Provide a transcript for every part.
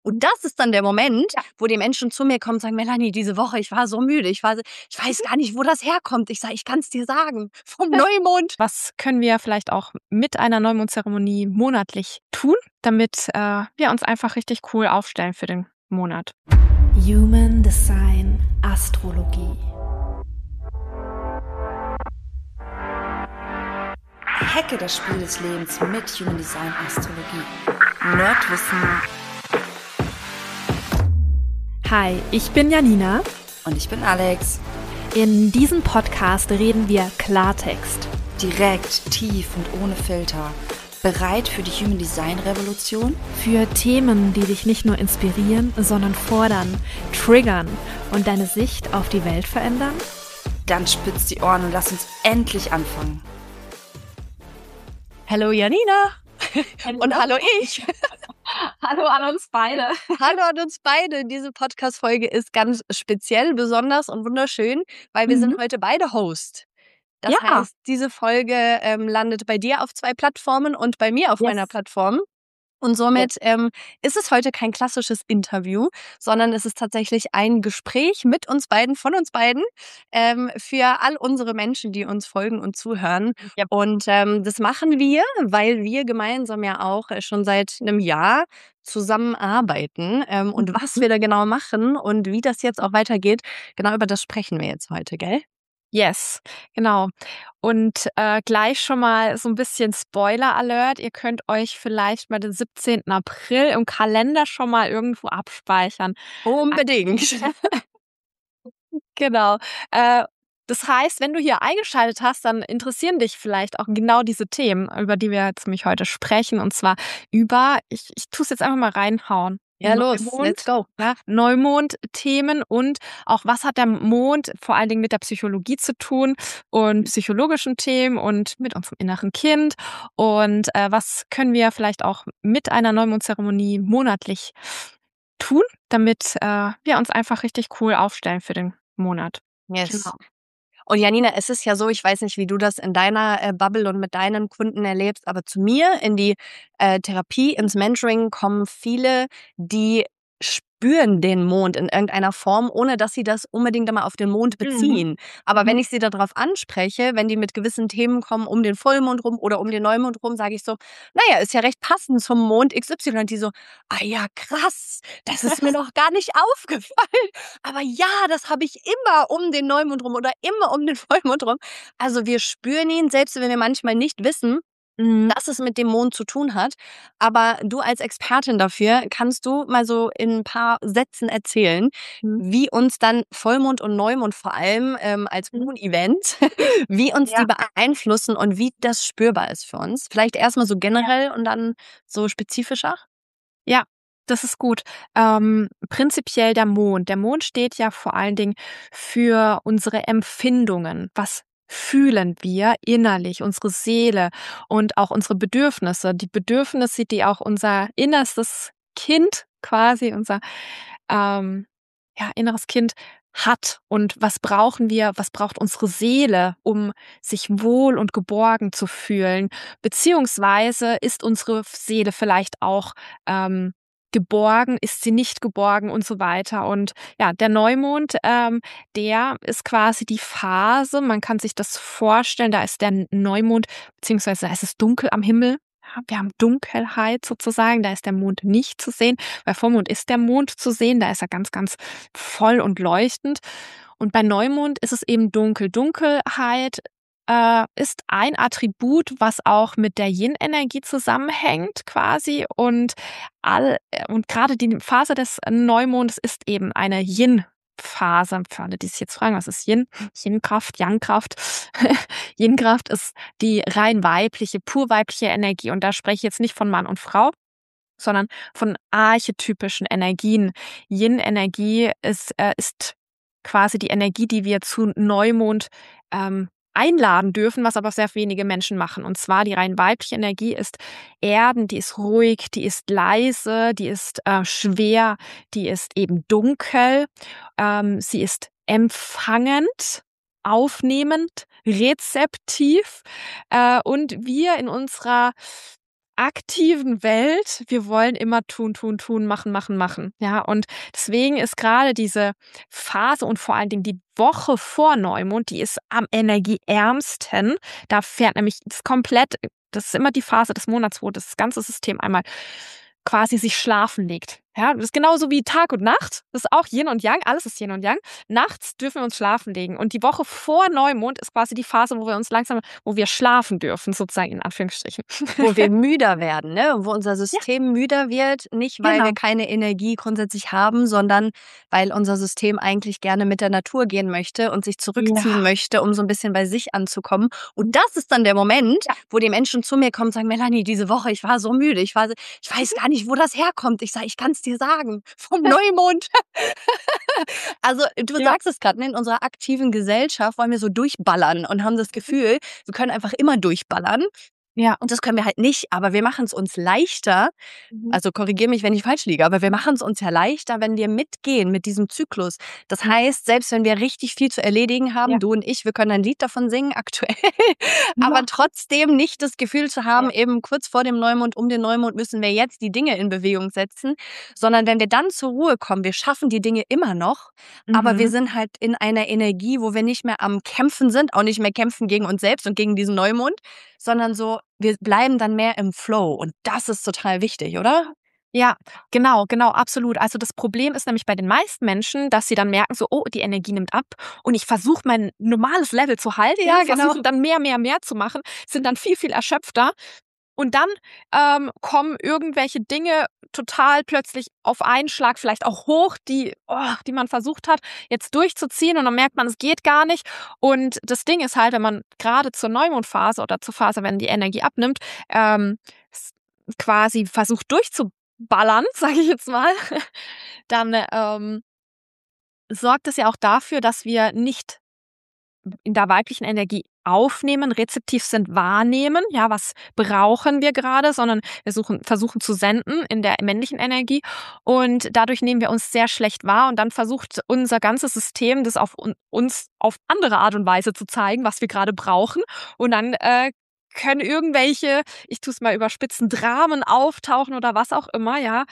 Und das ist dann der Moment, wo die Menschen zu mir kommen und sagen, Melanie, diese Woche, ich war so müde. Ich weiß gar nicht, wo das herkommt. Ich sage, ich kann es dir sagen. Vom Neumond. Was können wir vielleicht auch mit einer Neumondzeremonie monatlich tun, damit wir uns einfach richtig cool aufstellen für den Monat? Human Design Astrologie. Hacke das Spiel des Lebens mit Human Design Astrologie. Nerdwissen. Hi, ich bin Janina. Und ich bin Alex. In diesem Podcast reden wir Klartext. Direkt, tief und ohne Filter. Bereit für die Human Design Revolution? Für Themen, die dich nicht nur inspirieren, sondern fordern, triggern und deine Sicht auf die Welt verändern? Dann spitz die Ohren und lass uns endlich anfangen. Hallo Janina. Und hallo ich. Hallo an uns beide. Hallo an uns beide. Diese Podcast-Folge ist ganz speziell, besonders und wunderschön, weil wir sind heute beide Host. Das heißt, diese Folge landet bei dir auf 2 Plattformen und bei mir auf meiner Plattform. Und somit ist es heute kein klassisches Interview, sondern es ist tatsächlich ein Gespräch mit uns beiden, von uns beiden, für all unsere Menschen, die uns folgen und zuhören. Ja. Und das machen wir, weil wir gemeinsam ja auch schon seit einem Jahr zusammenarbeiten. Und was wir da genau machen und wie das jetzt auch weitergeht, genau über das sprechen wir jetzt heute, gell? Yes, genau. Und gleich schon mal so ein bisschen Spoiler-Alert. Ihr könnt euch vielleicht mal den 17. April im Kalender schon mal irgendwo abspeichern. Unbedingt. Genau. Das heißt, wenn du hier eingeschaltet hast, dann interessieren dich vielleicht auch genau diese Themen, über die wir jetzt nämlich heute sprechen. Und zwar ich tue es jetzt einfach mal reinhauen. Ja, los, let's go. Ja, Neumond-Themen und auch, was hat der Mond vor allen Dingen mit der Psychologie zu tun und psychologischen Themen und mit unserem inneren Kind und was können wir vielleicht auch mit einer Neumondzeremonie monatlich tun, damit wir uns einfach richtig cool aufstellen für den Monat. Yes. Genau. Und Janina, es ist ja so, ich weiß nicht, wie du das in deiner Bubble und mit deinen Kunden erlebst, aber zu mir in die Therapie, ins Mentoring kommen viele, die spüren den Mond in irgendeiner Form, ohne dass sie das unbedingt einmal auf den Mond beziehen. Aber wenn ich sie darauf anspreche, wenn die mit gewissen Themen kommen, um den Vollmond rum oder um den Neumond rum, sage ich so, naja, ist ja recht passend zum Mond XY. Und die so, ah ja, krass, das ist mir noch gar nicht aufgefallen. Aber ja, das habe ich immer um den Neumond rum oder immer um den Vollmond rum. Also wir spüren ihn, selbst wenn wir manchmal nicht wissen, dass es mit dem Mond zu tun hat. Aber du als Expertin dafür, kannst du mal so in ein paar Sätzen erzählen, wie uns dann Vollmond und Neumond vor allem als Moon-Event, wie uns die beeinflussen und wie das spürbar ist für uns. Vielleicht erstmal so generell und dann so spezifischer. Ja, das ist gut. Prinzipiell der Mond. Der Mond steht ja vor allen Dingen für unsere Empfindungen. Was fühlen wir innerlich, unsere Seele und auch unsere Bedürfnisse. Die Bedürfnisse, die auch unser innerstes Kind quasi, unser inneres Kind hat. Und was brauchen wir, was braucht unsere Seele, um sich wohl und geborgen zu fühlen? Beziehungsweise ist unsere Seele vielleicht auch geborgen, ist sie nicht geborgen und so weiter. Und ja, der Neumond, der ist quasi die Phase, man kann sich das vorstellen, da ist der Neumond, beziehungsweise da ist es dunkel am Himmel. Ja, wir haben Dunkelheit sozusagen, da ist der Mond nicht zu sehen. Bei Vollmond ist der Mond zu sehen, da ist er ganz, ganz voll und leuchtend. Und bei Neumond ist es eben dunkel. Dunkelheit ist ein Attribut, was auch mit der Yin-Energie zusammenhängt quasi und gerade die Phase des Neumondes ist eben eine Yin-Phase. Für alle, die sich jetzt fragen, was ist Yin? Yin-Kraft, Yang-Kraft. Yin-Kraft ist die rein weibliche, pur weibliche Energie und da spreche ich jetzt nicht von Mann und Frau, sondern von archetypischen Energien. Yin-Energie ist quasi die Energie, die wir zu Neumond einladen dürfen, was aber sehr wenige Menschen machen. Und zwar die rein weibliche Energie ist erdend, die ist ruhig, die ist leise, die ist schwer, die ist eben dunkel, sie ist empfangend, aufnehmend, rezeptiv und wir in unserer aktiven Welt, wir wollen immer tun, machen. Ja, und deswegen ist gerade diese Phase und vor allen Dingen die Woche vor Neumond, die ist am energieärmsten. Da fährt nämlich das ist immer die Phase des Monats, wo das ganze System einmal quasi sich schlafen legt. Ja, das ist genauso wie Tag und Nacht. Das ist auch Yin und Yang. Alles ist Yin und Yang. Nachts dürfen wir uns schlafen legen. Und die Woche vor Neumond ist quasi die Phase, wo wir schlafen dürfen, sozusagen in Anführungsstrichen. Wo wir müder werden, ne? Wo unser System müder wird. Nicht, weil wir keine Energie grundsätzlich haben, sondern weil unser System eigentlich gerne mit der Natur gehen möchte und sich zurückziehen möchte, um so ein bisschen bei sich anzukommen. Und das ist dann der Moment, wo die Menschen zu mir kommen und sagen, Melanie, diese Woche, ich war so müde. Ich weiß gar nicht, wo das herkommt. Ich sage, ich kann es dir sagen. Vom Neumond. Also du sagst es gerade, in unserer aktiven Gesellschaft wollen wir so durchballern und haben das Gefühl, wir können einfach immer durchballern. Ja. Und das können wir halt nicht, aber wir machen es uns leichter. Also korrigiere mich, wenn ich falsch liege, aber wir machen es uns ja leichter, wenn wir mitgehen mit diesem Zyklus. Das heißt, selbst wenn wir richtig viel zu erledigen haben, du und ich, wir können ein Lied davon singen aktuell, aber trotzdem nicht das Gefühl zu haben, eben kurz vor dem Neumond, um den Neumond müssen wir jetzt die Dinge in Bewegung setzen, sondern wenn wir dann zur Ruhe kommen, wir schaffen die Dinge immer noch, aber wir sind halt in einer Energie, wo wir nicht mehr am Kämpfen sind, auch nicht mehr kämpfen gegen uns selbst und gegen diesen Neumond, sondern so, wir bleiben dann mehr im Flow. Und das ist total wichtig, oder? Ja, genau, absolut. Also das Problem ist nämlich bei den meisten Menschen, dass sie dann merken so, oh, die Energie nimmt ab und ich versuche mein normales Level zu halten, versuchen dann mehr zu machen, sind dann viel erschöpfter. Und dann kommen irgendwelche Dinge total plötzlich auf einen Schlag vielleicht auch hoch, die man versucht hat, jetzt durchzuziehen. Und dann merkt man, es geht gar nicht. Und das Ding ist halt, wenn man gerade zur Neumondphase oder zur Phase, wenn die Energie abnimmt, quasi versucht durchzuballern, sage ich jetzt mal, dann sorgt es ja auch dafür, dass wir nicht in der weiblichen Energie aufnehmen, rezeptiv sind, wahrnehmen, ja, was brauchen wir gerade, sondern wir versuchen zu senden in der männlichen Energie und dadurch nehmen wir uns sehr schlecht wahr und dann versucht unser ganzes System, das uns auf andere Art und Weise zu zeigen, was wir gerade brauchen und dann können irgendwelche, ich tue es mal überspitzen, Dramen auftauchen oder was auch immer, ja,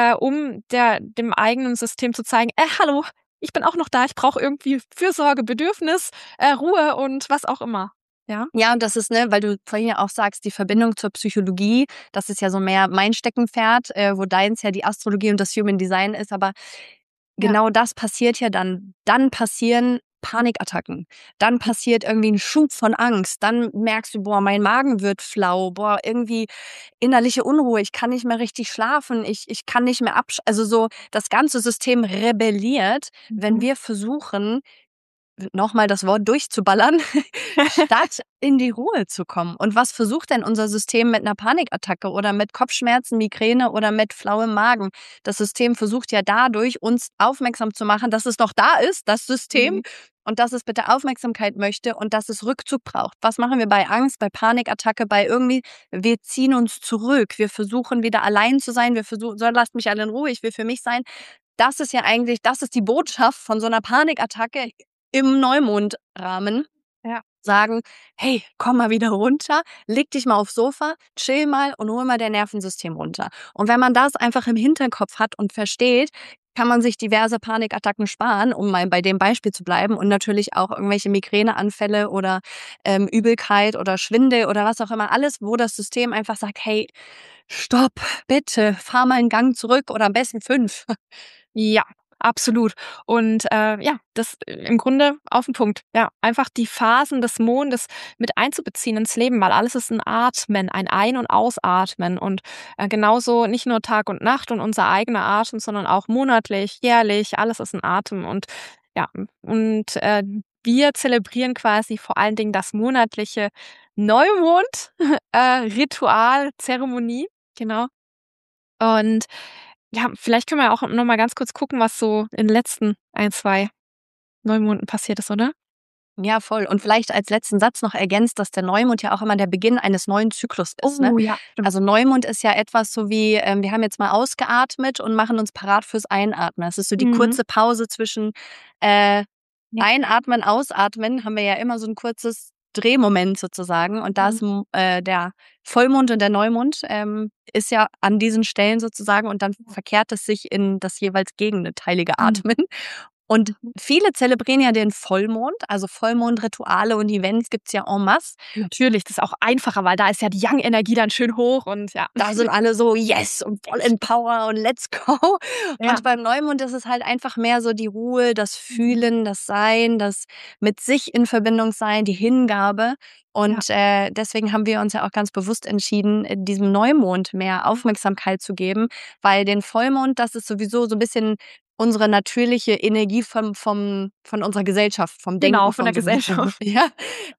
um dem eigenen System zu zeigen, hallo, ich bin auch noch da, ich brauche irgendwie Fürsorge, Bedürfnis, Ruhe und was auch immer. Ja, und das ist, weil du vorhin ja auch sagst, die Verbindung zur Psychologie, das ist ja so mehr mein Steckenpferd, wo deins ja die Astrologie und das Human Design ist, aber genau das passiert ja dann. Dann passieren Panikattacken. Dann passiert irgendwie ein Schub von Angst. Dann merkst du, mein Magen wird flau, irgendwie innerliche Unruhe. Ich kann nicht mehr richtig schlafen. Ich kann nicht mehr also so das ganze System rebelliert, wenn wir versuchen, nochmal das Wort durchzuballern, statt in die Ruhe zu kommen. Und was versucht denn unser System mit einer Panikattacke oder mit Kopfschmerzen, Migräne oder mit flauem Magen? Das System versucht ja dadurch, uns aufmerksam zu machen, dass es noch da ist, das System, und dass es bitte Aufmerksamkeit möchte und dass es Rückzug braucht. Was machen wir bei Angst, bei Panikattacke, wir ziehen uns zurück. Wir versuchen wieder allein zu sein. Wir versuchen, lasst mich alle in Ruhe, ich will für mich sein. Das ist ja eigentlich, das ist die Botschaft von so einer Panikattacke im Neumondrahmen. Sagen, hey, komm mal wieder runter, leg dich mal aufs Sofa, chill mal und hol mal dein Nervensystem runter. Und wenn man das einfach im Hinterkopf hat und versteht, kann man sich diverse Panikattacken sparen, um mal bei dem Beispiel zu bleiben und natürlich auch irgendwelche Migräneanfälle oder Übelkeit oder Schwindel oder was auch immer, alles, wo das System einfach sagt, hey, stopp, bitte, fahr mal einen Gang zurück oder am besten 5. Ja, absolut. Und das im Grunde auf den Punkt. Ja, einfach die Phasen des Mondes mit einzubeziehen ins Leben, weil alles ist ein Atmen, ein Ein- und Ausatmen. Und genauso nicht nur Tag und Nacht und unser eigener Atem, sondern auch monatlich, jährlich, alles ist ein Atem. Und wir zelebrieren quasi vor allen Dingen das monatliche Neumond-Ritual, Zeremonie, genau. Und ja, vielleicht können wir auch noch mal ganz kurz gucken, was so in den letzten 1-2 Neumonden passiert ist, oder? Ja, voll. Und vielleicht als letzten Satz noch ergänzt, dass der Neumond ja auch immer der Beginn eines neuen Zyklus ist. Ne? Ja, stimmt. Also Neumond ist ja etwas so wie, wir haben jetzt mal ausgeatmet und machen uns parat fürs Einatmen. Das ist so die kurze Pause zwischen Einatmen, Ausatmen, haben wir ja immer so ein kurzes Drehmoment sozusagen. Und da ist der Vollmond und der Neumond ist ja an diesen Stellen sozusagen und dann verkehrt es sich in das jeweils gegenteilige Atmen. Und viele zelebrieren ja den Vollmond, also Vollmondrituale und Events gibt's ja en masse. Natürlich, das ist auch einfacher, weil da ist ja die Yang-Energie dann schön hoch und ja. Da sind alle so yes und voll in Power und let's go. Ja. Und beim Neumond ist es halt einfach mehr so die Ruhe, das Fühlen, das Sein, das mit sich in Verbindung sein, die Hingabe. Und deswegen haben wir uns ja auch ganz bewusst entschieden, diesem Neumond mehr Aufmerksamkeit zu geben, weil den Vollmond, das ist sowieso so ein bisschen unsere natürliche Energie von unserer Gesellschaft, vom Denken. Genau, von der Gesellschaft. Ja.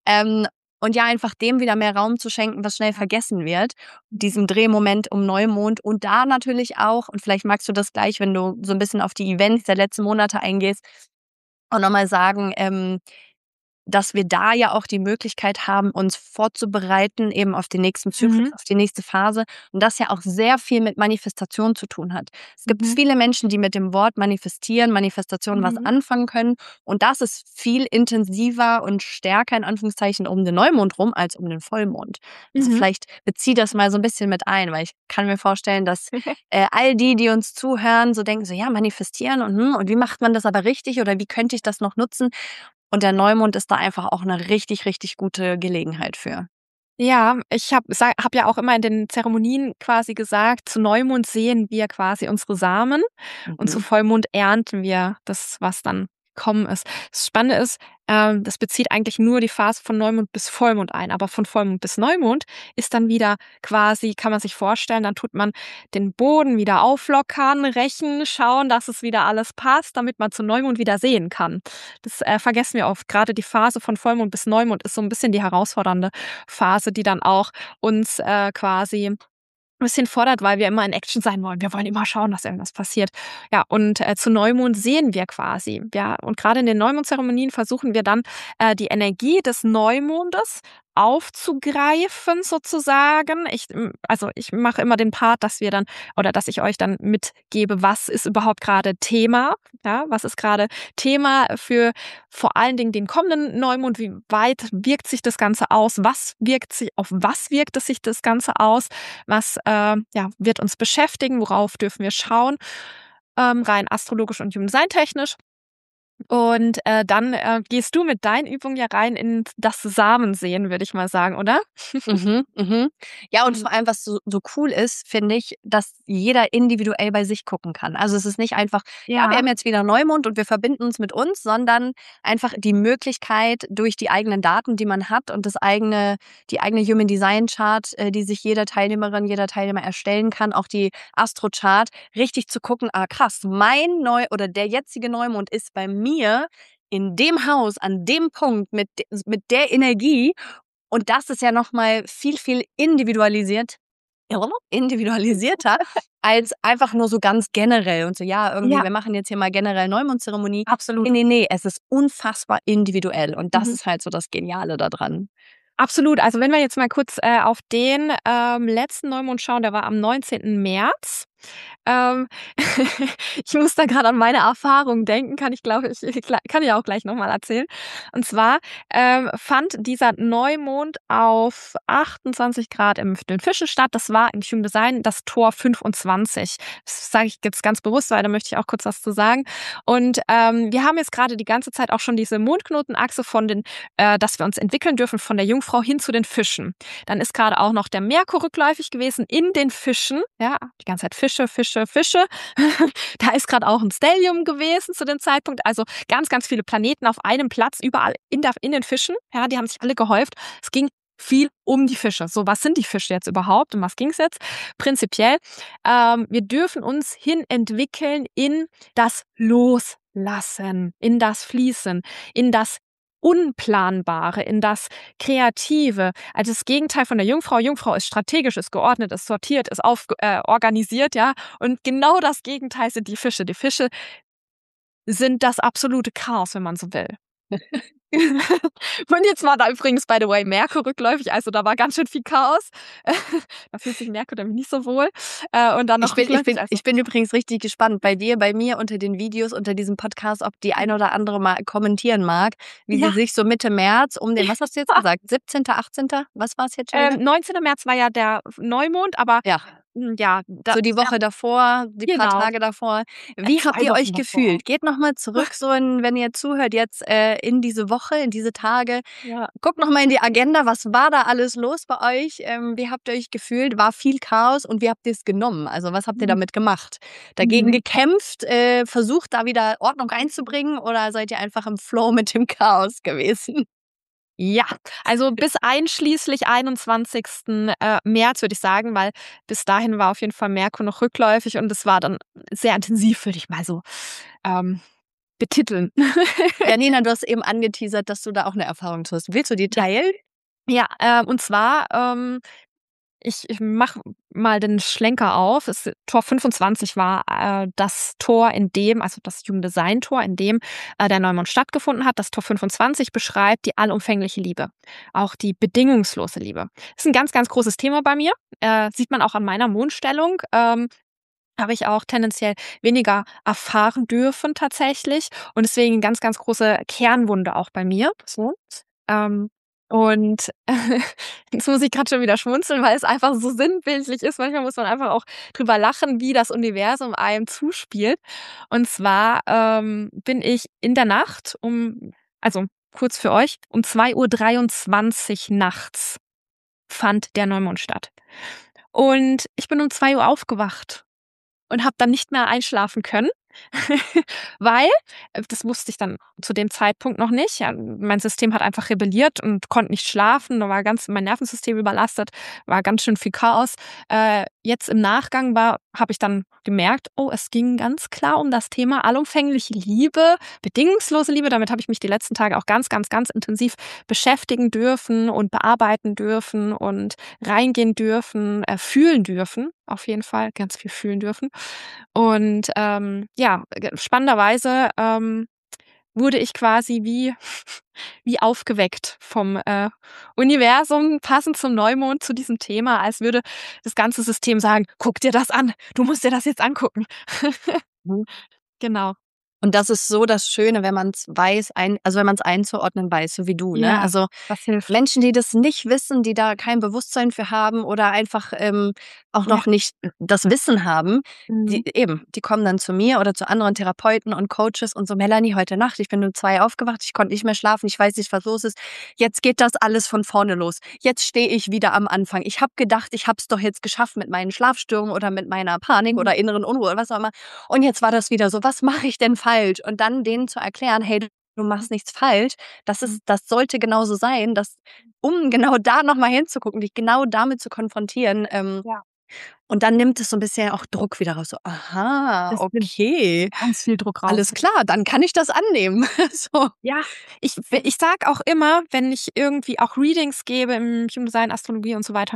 Und ja, einfach dem wieder mehr Raum zu schenken, was schnell vergessen wird. Diesem Drehmoment um Neumond. Und da natürlich auch, und vielleicht magst du das gleich, wenn du so ein bisschen auf die Events der letzten Monate eingehst, auch nochmal sagen, dass wir da ja auch die Möglichkeit haben, uns vorzubereiten eben auf den nächsten Zyklus, auf die nächste Phase. Und das ja auch sehr viel mit Manifestation zu tun hat. Es gibt viele Menschen, die mit dem Wort Manifestation was anfangen können. Und das ist viel intensiver und stärker in Anführungszeichen um den Neumond rum als um den Vollmond. Also vielleicht bezieh das mal so ein bisschen mit ein, weil ich kann mir vorstellen, dass all die uns zuhören, so denken so, ja, manifestieren und wie macht man das aber richtig oder wie könnte ich das noch nutzen? Und der Neumond ist da einfach auch eine richtig, richtig gute Gelegenheit für. Ja, ich hab ja auch immer in den Zeremonien quasi gesagt, zu Neumond sehen wir quasi unsere Samen und zu Vollmond ernten wir das, was dann kommen ist. Das Spannende ist, das bezieht eigentlich nur die Phase von Neumond bis Vollmond ein, aber von Vollmond bis Neumond ist dann wieder quasi, kann man sich vorstellen, dann tut man den Boden wieder auflockern, rächen, schauen, dass es wieder alles passt, damit man zu Neumond wieder sehen kann. Das vergessen wir oft. Gerade die Phase von Vollmond bis Neumond ist so ein bisschen die herausfordernde Phase, die dann auch uns quasi ein bisschen fordert, weil wir immer in Action sein wollen. Wir wollen immer schauen, dass irgendwas passiert. Ja, und zu Neumond sehen wir quasi. Ja, und gerade in den Neumondzeremonien versuchen wir dann die Energie des Neumondes aufzugreifen sozusagen. Ich mache immer den Part, dass wir dann oder dass ich euch dann mitgebe, was ist überhaupt gerade Thema, ja, was ist gerade Thema für vor allen Dingen den kommenden Neumond, wie weit wirkt sich das Ganze aus, auf was wirkt es sich das Ganze aus, was wird uns beschäftigen, worauf dürfen wir schauen, rein astrologisch und Human Design technisch. Und dann gehst du mit deinen Übungen ja rein in das Samensehen, würde ich mal sagen, oder? Ja, und vor allem, was so cool ist, finde ich, dass jeder individuell bei sich gucken kann. Also es ist nicht einfach, wir haben jetzt wieder Neumond und wir verbinden uns mit uns, sondern einfach die Möglichkeit durch die eigenen Daten, die man hat und die eigene Human Design Chart, die sich jeder Teilnehmerin, jeder Teilnehmer erstellen kann, auch die Astro Chart, richtig zu gucken, krass, der jetzige Neumond ist bei mir in dem Haus, an dem Punkt, mit der Energie. Und das ist ja nochmal viel, viel individualisierter als einfach nur so ganz generell. Und so, wir machen jetzt hier mal generell Neumondzeremonie. Absolut. Nee, es ist unfassbar individuell. Und das ist halt so das Geniale daran. Absolut. Also wenn wir jetzt mal kurz auf den letzten Neumond schauen, der war am 19. März. Ich muss da gerade an meine Erfahrungen denken, kann ich ja auch gleich nochmal erzählen. Und zwar fand dieser Neumond auf 28 Grad in den Fischen statt. Das war im Human Design das Tor 25. Das sage ich jetzt ganz bewusst, weil da möchte ich auch kurz was zu sagen. Und wir haben jetzt gerade die ganze Zeit auch schon diese Mondknotenachse dass wir uns entwickeln dürfen von der Jungfrau hin zu den Fischen. Dann ist gerade auch noch der Merkur rückläufig gewesen in den Fischen. Ja, die ganze Zeit Fische. Da ist gerade auch ein Stellium gewesen zu dem Zeitpunkt. Also ganz, ganz viele Planeten auf einem Platz, überall in den Fischen. Ja, die haben sich alle gehäuft. Es ging viel um die Fische. So, was sind die Fische jetzt überhaupt? Um was ging es jetzt? Prinzipiell, wir dürfen uns hin entwickeln in das Loslassen, in das Fließen, in das Unplanbare, in das Kreative. Also das Gegenteil von der Jungfrau. Jungfrau ist strategisch, ist geordnet, ist sortiert, ist organisiert, ja. Und genau das Gegenteil sind die Fische. Die Fische sind das absolute Chaos, wenn man so will. Und jetzt war da übrigens, by the way, Merkur rückläufig, also da war ganz schön viel Chaos. Da fühlt sich Merkur nämlich nicht so wohl. Und dann noch rückläufig. Ich bin übrigens richtig gespannt bei dir, bei mir unter den Videos, unter diesem Podcast, ob die ein oder andere mal kommentieren mag, wie sie sich so Mitte März um den, was hast du jetzt gesagt, 17., 18., was war es jetzt schon? 19. März war ja der Neumond, aber ja, so die Woche davor, die paar Tage davor. Wie habt ihr euch gefühlt? Geht nochmal zurück, so wenn ihr zuhört jetzt in diese Woche, in diese Tage. Ja. Guckt nochmal in die Agenda, was war da alles los bei euch? Wie habt ihr euch gefühlt? War viel Chaos und wie habt ihr es genommen? Also was habt ihr damit gemacht? Dagegen gekämpft, versucht da wieder Ordnung einzubringen oder seid ihr einfach im Flow mit dem Chaos gewesen? Ja, also bis einschließlich 21. März würde ich sagen, weil bis dahin war auf jeden Fall Merkur noch rückläufig und es war dann sehr intensiv, würde ich mal so betiteln. Ja, Nina, du hast eben angeteasert, dass du da auch eine Erfahrung hast. Willst du die teilen? Ja, und zwar, ich mache mal den Schlenker auf. Tor 25 war das Tor, in dem, also das Human Design Tor, in dem der Neumond stattgefunden hat. Das Tor 25 beschreibt die allumfängliche Liebe, auch die bedingungslose Liebe. Das ist ein ganz, ganz großes Thema bei mir. Sieht man auch an meiner Mondstellung. Habe ich auch tendenziell weniger erfahren dürfen tatsächlich. Und deswegen eine ganz, ganz große Kernwunde auch bei mir. So. Und jetzt muss ich gerade schon wieder schmunzeln, weil es einfach so sinnbildlich ist. Manchmal muss man einfach auch drüber lachen, wie das Universum einem zuspielt. Und zwar bin ich in der Nacht also kurz für euch, um 2:23 Uhr nachts fand der Neumond statt. Und ich bin um 2 Uhr aufgewacht und habe dann nicht mehr einschlafen können, weil, das wusste ich dann zu dem Zeitpunkt noch nicht, ja, mein System hat einfach rebelliert und konnte nicht schlafen, da war mein Nervensystem überlastet, war ganz schön viel Chaos. Jetzt im Nachgang habe ich dann gemerkt, oh, es ging ganz klar um das Thema allumfängliche Liebe, bedingungslose Liebe. Damit habe ich mich die letzten Tage auch ganz, ganz, ganz intensiv beschäftigen dürfen und bearbeiten dürfen und reingehen dürfen, fühlen dürfen, auf jeden Fall, ganz viel fühlen dürfen. Und ja, spannenderweise wurde ich quasi wie aufgeweckt vom Universum, passend zum Neumond, zu diesem Thema, als würde das ganze System sagen, guck dir das an, du musst dir das jetzt angucken. Genau. Und das ist so das Schöne, wenn man es weiß, also wenn man es einzuordnen weiß, so wie du, ne? Ja, Also das hilft. Menschen, die das nicht wissen, die da kein Bewusstsein für haben oder einfach auch noch nicht das Wissen haben, die kommen dann zu mir oder zu anderen Therapeuten und Coaches und so, Melanie, heute Nacht, ich bin um 2 aufgewacht, ich konnte nicht mehr schlafen, ich weiß nicht, was los ist. Jetzt geht das alles von vorne los. Jetzt stehe ich wieder am Anfang. Ich habe gedacht, ich habe es doch jetzt geschafft mit meinen Schlafstörungen oder mit meiner Panik oder inneren Unruhe oder was auch immer. Und jetzt war das wieder so, was mache ich denn falsch? Und dann denen zu erklären, hey, du machst nichts falsch, das sollte genauso sein, um genau da nochmal hinzugucken, dich genau damit zu konfrontieren. Und dann nimmt es so ein bisschen auch Druck wieder raus. So, aha, Das okay. ganz viel Druck raus. Alles klar, dann kann ich das annehmen. So. Ja, ich sag auch immer, wenn ich irgendwie auch Readings gebe im Human Design, Astrologie und so weiter,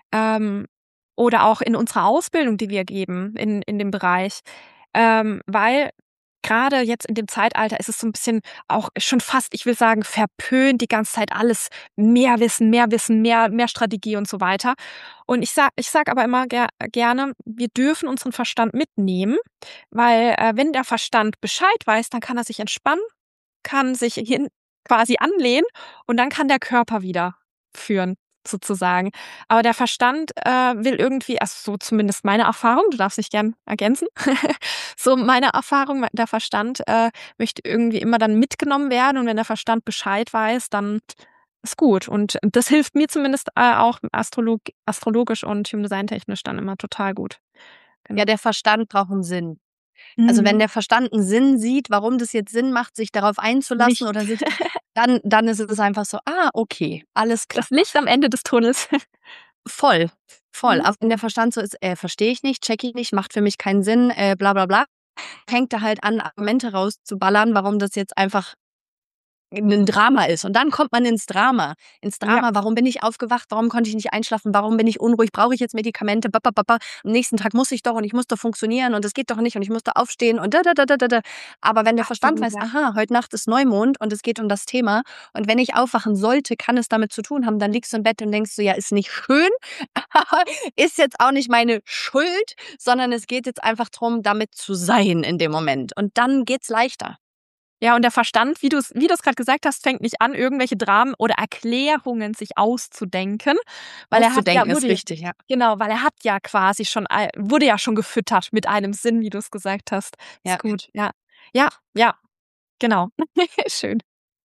oder auch in unserer Ausbildung, die wir geben in dem Bereich, weil gerade jetzt in dem Zeitalter ist es so ein bisschen auch schon fast, ich will sagen, verpönt, die ganze Zeit alles mehr Wissen, mehr Strategie und so weiter. Und ich sag aber immer gerne, wir dürfen unseren Verstand mitnehmen, weil wenn der Verstand Bescheid weiß, dann kann er sich entspannen, kann sich quasi anlehnen und dann kann der Körper wieder führen, sozusagen. Aber der Verstand will irgendwie, also so zumindest meine Erfahrung, du darfst dich gern ergänzen, so meine Erfahrung, der Verstand möchte irgendwie immer dann mitgenommen werden und wenn der Verstand Bescheid weiß, dann ist gut. Und das hilft mir zumindest auch astrologisch und Human Design technisch dann immer total gut. Genau. Ja, der Verstand braucht einen Sinn. Also wenn der Verstand einen Sinn sieht, warum das jetzt Sinn macht, sich darauf einzulassen oder sich, dann ist es einfach so, okay, alles klar. Das Licht am Ende des Tunnels. Voll. Aber wenn der Verstand so ist, verstehe ich nicht, check ich nicht, macht für mich keinen Sinn, bla bla bla, fängt er halt an, Argumente rauszuballern, warum das jetzt einfach ein Drama ist. Und dann kommt man ins Drama. Ja. Warum bin ich aufgewacht? Warum konnte ich nicht einschlafen? Warum bin ich unruhig? Brauche ich jetzt Medikamente? Am nächsten Tag muss ich doch und ich muss doch funktionieren und es geht doch nicht und ich muss da aufstehen und da. Aber wenn der Verstand weiß, aha, heute Nacht ist Neumond und es geht um das Thema und wenn ich aufwachen sollte, kann es damit zu tun haben, dann liegst du im Bett und denkst so, ja, ist nicht schön, aber ist jetzt auch nicht meine Schuld, sondern es geht jetzt einfach darum, damit zu sein in dem Moment. Und dann geht's leichter. Ja, und der Verstand, wie du es gerade gesagt hast, fängt nicht an, irgendwelche Dramen oder Erklärungen sich auszudenken. Weil Auszudenken ist wichtig, ja. Genau, weil er hat ja quasi wurde ja schon gefüttert mit einem Sinn, wie du es gesagt hast. Ja. Ist gut, ja. Ja, genau. Schön.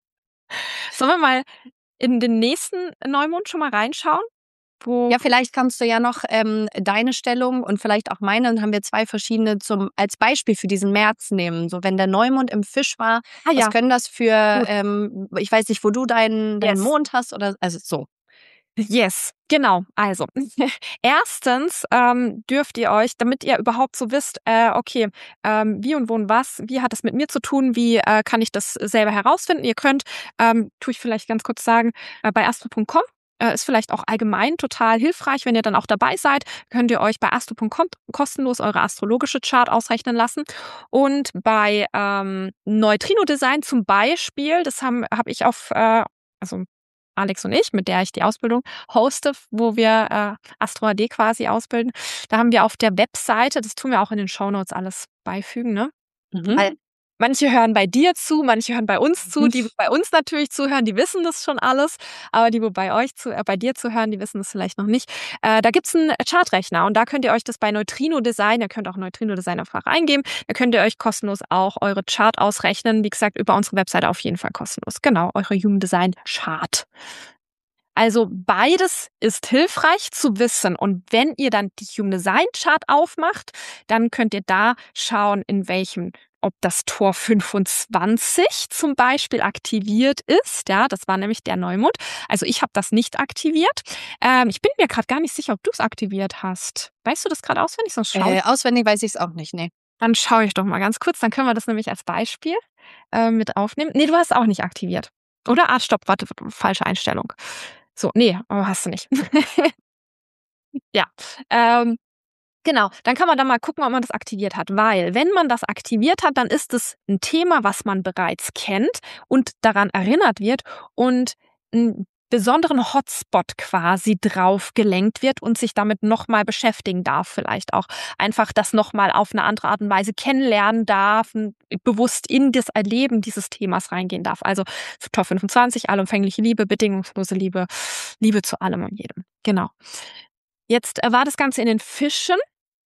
Sollen wir mal in den nächsten Neumond schon mal reinschauen? Ja, vielleicht kannst du ja noch deine Stellung und vielleicht auch meine, dann haben wir 2 verschiedene als Beispiel für diesen März nehmen. So, wenn der Neumond im Fisch war, was können das für, ich weiß nicht, wo du deinen Mond hast oder, also so. Yes, genau. Also, erstens dürft ihr euch, damit ihr überhaupt so wisst, okay, wie und wo und was, wie hat das mit mir zu tun, wie kann ich das selber herausfinden? Ihr könnt, tue ich vielleicht ganz kurz sagen, bei astro.com ist vielleicht auch allgemein total hilfreich, wenn ihr dann auch dabei seid, könnt ihr euch bei astro.com kostenlos eure astrologische Chart ausrechnen lassen. Und bei Neutrino Design zum Beispiel, das hab ich also Alex und ich, mit der ich die Ausbildung hoste, wo wir Astro AD quasi ausbilden, da haben wir auf der Webseite, das tun wir auch in den Shownotes alles beifügen, ne? Weil manche hören bei dir zu, manche hören bei uns zu, die bei uns natürlich zuhören, die wissen das schon alles, aber die, wo bei dir zuhören, die wissen das vielleicht noch nicht. Da gibt's einen Chartrechner und da könnt ihr euch das bei Neutrino Design, ihr könnt auch Neutrino Design einfach eingeben, da könnt ihr euch kostenlos auch eure Chart ausrechnen, wie gesagt, über unsere Webseite auf jeden Fall kostenlos. Genau, eure Human Design Chart. Also beides ist hilfreich zu wissen. Und wenn ihr dann die Human Design Chart aufmacht, dann könnt ihr da schauen, ob das Tor 25 zum Beispiel aktiviert ist. Ja, das war nämlich der Neumond. Also ich habe das nicht aktiviert. Ich bin mir gerade gar nicht sicher, ob du es aktiviert hast. Weißt du das gerade auswendig? Sonst Auswendig weiß ich es auch nicht, nee. Dann schaue ich doch mal ganz kurz. Dann können wir das nämlich als Beispiel mit aufnehmen. Nee, du hast auch nicht aktiviert. Oder? Ah, stopp, warte, falsche Einstellung. So, nee, hast du nicht. Ja, genau. Dann kann man da mal gucken, ob man das aktiviert hat. Weil, wenn man das aktiviert hat, dann ist es ein Thema, was man bereits kennt und daran erinnert wird und einen besonderen Hotspot quasi drauf gelenkt wird und sich damit nochmal beschäftigen darf. Vielleicht auch einfach das nochmal auf eine andere Art und Weise kennenlernen darf, bewusst in das Erleben dieses Themas reingehen darf. Also Tor 25, allumfängliche Liebe, bedingungslose Liebe, Liebe zu allem und jedem. Genau. Jetzt war das Ganze in den Fischen.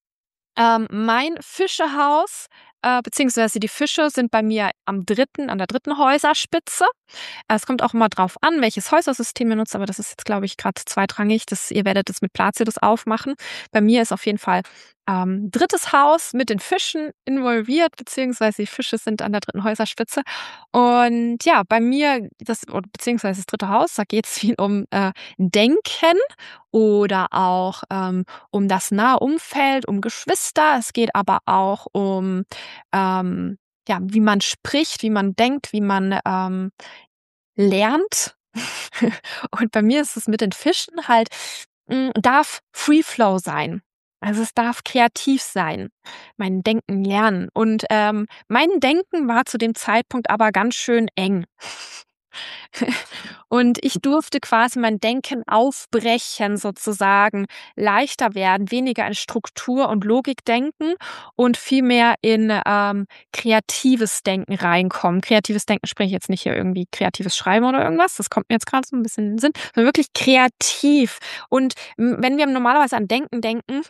Mein Fischehaus, beziehungsweise die Fische sind bei mir an der dritten Häuserspitze. Es kommt auch immer drauf an, welches Häusersystem ihr nutzt, aber das ist jetzt, glaube ich, gerade zweitrangig. Ihr werdet es mit Placidus aufmachen. Bei mir ist auf jeden Fall drittes Haus mit den Fischen involviert, beziehungsweise die Fische sind an der dritten Häuserspitze. Und ja, bei mir, beziehungsweise das dritte Haus, da geht es viel um Denken oder auch um das nahe Umfeld, um Geschwister. Es geht aber auch um wie man spricht, wie man denkt, wie man lernt. Und bei mir ist es mit den Fischen halt, darf Free Flow sein. Also es darf kreativ sein, mein Denken lernen. Und mein Denken war zu dem Zeitpunkt aber ganz schön eng. Und ich durfte quasi mein Denken aufbrechen, sozusagen leichter werden, weniger in Struktur und Logik denken und viel mehr in kreatives Denken reinkommen. Kreatives Denken spreche ich jetzt nicht hier irgendwie kreatives Schreiben oder irgendwas, das kommt mir jetzt gerade so ein bisschen in den Sinn, sondern wirklich kreativ. Und wenn wir normalerweise an Denken denken,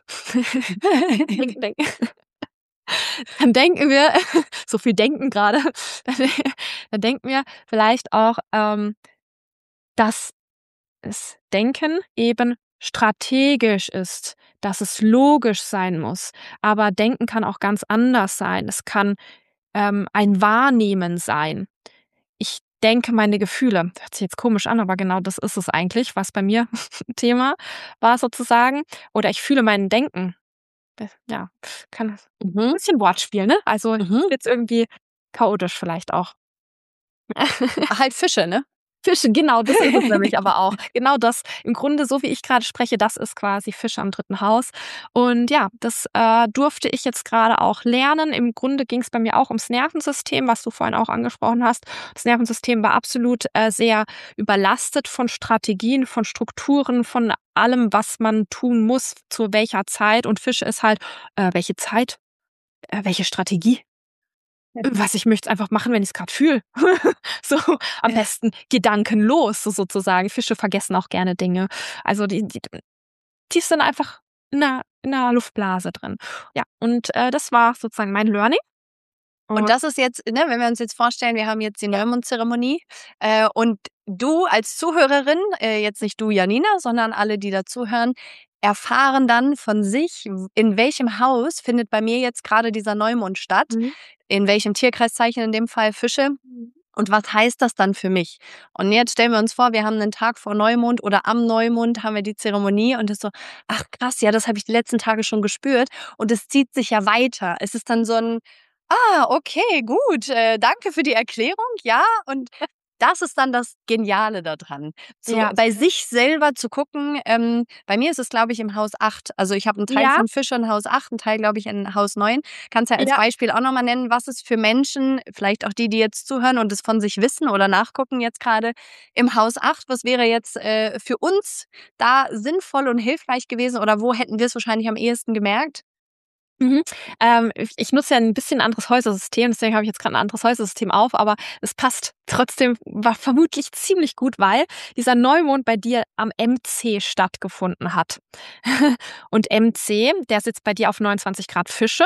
dann denken wir, so viel denken gerade, dann denken wir vielleicht auch, dass das Denken eben strategisch ist, dass es logisch sein muss. Aber Denken kann auch ganz anders sein. Es kann ein Wahrnehmen sein. Ich denke meine Gefühle. Hört sich jetzt komisch an, aber genau das ist es eigentlich, was bei mir Thema war sozusagen. Oder ich fühle mein Denken. Ja, kann ein bisschen Wortspiel, ne? Also jetzt irgendwie chaotisch vielleicht auch. Halt Fische, ne? Fische, genau, das ist es nämlich aber auch. Genau das, im Grunde, so wie ich gerade spreche, das ist quasi Fische am 3. Haus. Und ja, das durfte ich jetzt gerade auch lernen. Im Grunde ging es bei mir auch ums Nervensystem, was du vorhin auch angesprochen hast. Das Nervensystem war absolut sehr überlastet von Strategien, von Strukturen, von allem, was man tun muss, zu welcher Zeit. Und Fische ist halt, welche Zeit, welche Strategie? Was ich möchte einfach machen, wenn ich es gerade fühle. So, am besten gedankenlos, so sozusagen. Fische vergessen auch gerne Dinge. Also die sind einfach in 'ner Luftblase drin. Ja, und das war sozusagen mein Learning. Und das ist jetzt, ne, wenn wir uns jetzt vorstellen, wir haben jetzt die Neumondzeremonie und du als Zuhörerin, jetzt nicht du, Janina, sondern alle, die dazuhören, erfahren dann von sich, in welchem Haus findet bei mir jetzt gerade dieser Neumond statt, in welchem Tierkreiszeichen, in dem Fall Fische. Und was heißt das dann für mich? Und jetzt stellen wir uns vor, wir haben einen Tag vor Neumond oder am Neumond haben wir die Zeremonie und es ist so, ach krass, ja, das habe ich die letzten Tage schon gespürt und es zieht sich ja weiter. Es ist dann so ein, okay, gut, danke für die Erklärung, ja, und das ist dann das Geniale daran, Ja. bei sich selber zu gucken. Bei mir ist es, glaube ich, im Haus 8. Also ich habe einen Teil Ja. von Fische in Haus 8, einen Teil, glaube ich, in Haus 9. Kannst ja als Ja. Beispiel auch nochmal nennen, was ist für Menschen, vielleicht auch die jetzt zuhören und es von sich wissen oder nachgucken jetzt gerade, im Haus 8, was wäre jetzt für uns da sinnvoll und hilfreich gewesen oder wo hätten wir es wahrscheinlich am ehesten gemerkt? Ich nutze ja ein bisschen anderes Häusersystem, deswegen habe ich jetzt gerade ein anderes Häusersystem auf, aber es passt trotzdem vermutlich ziemlich gut, weil dieser Neumond bei dir am MC stattgefunden hat. Und MC, der sitzt bei dir auf 29 Grad Fische.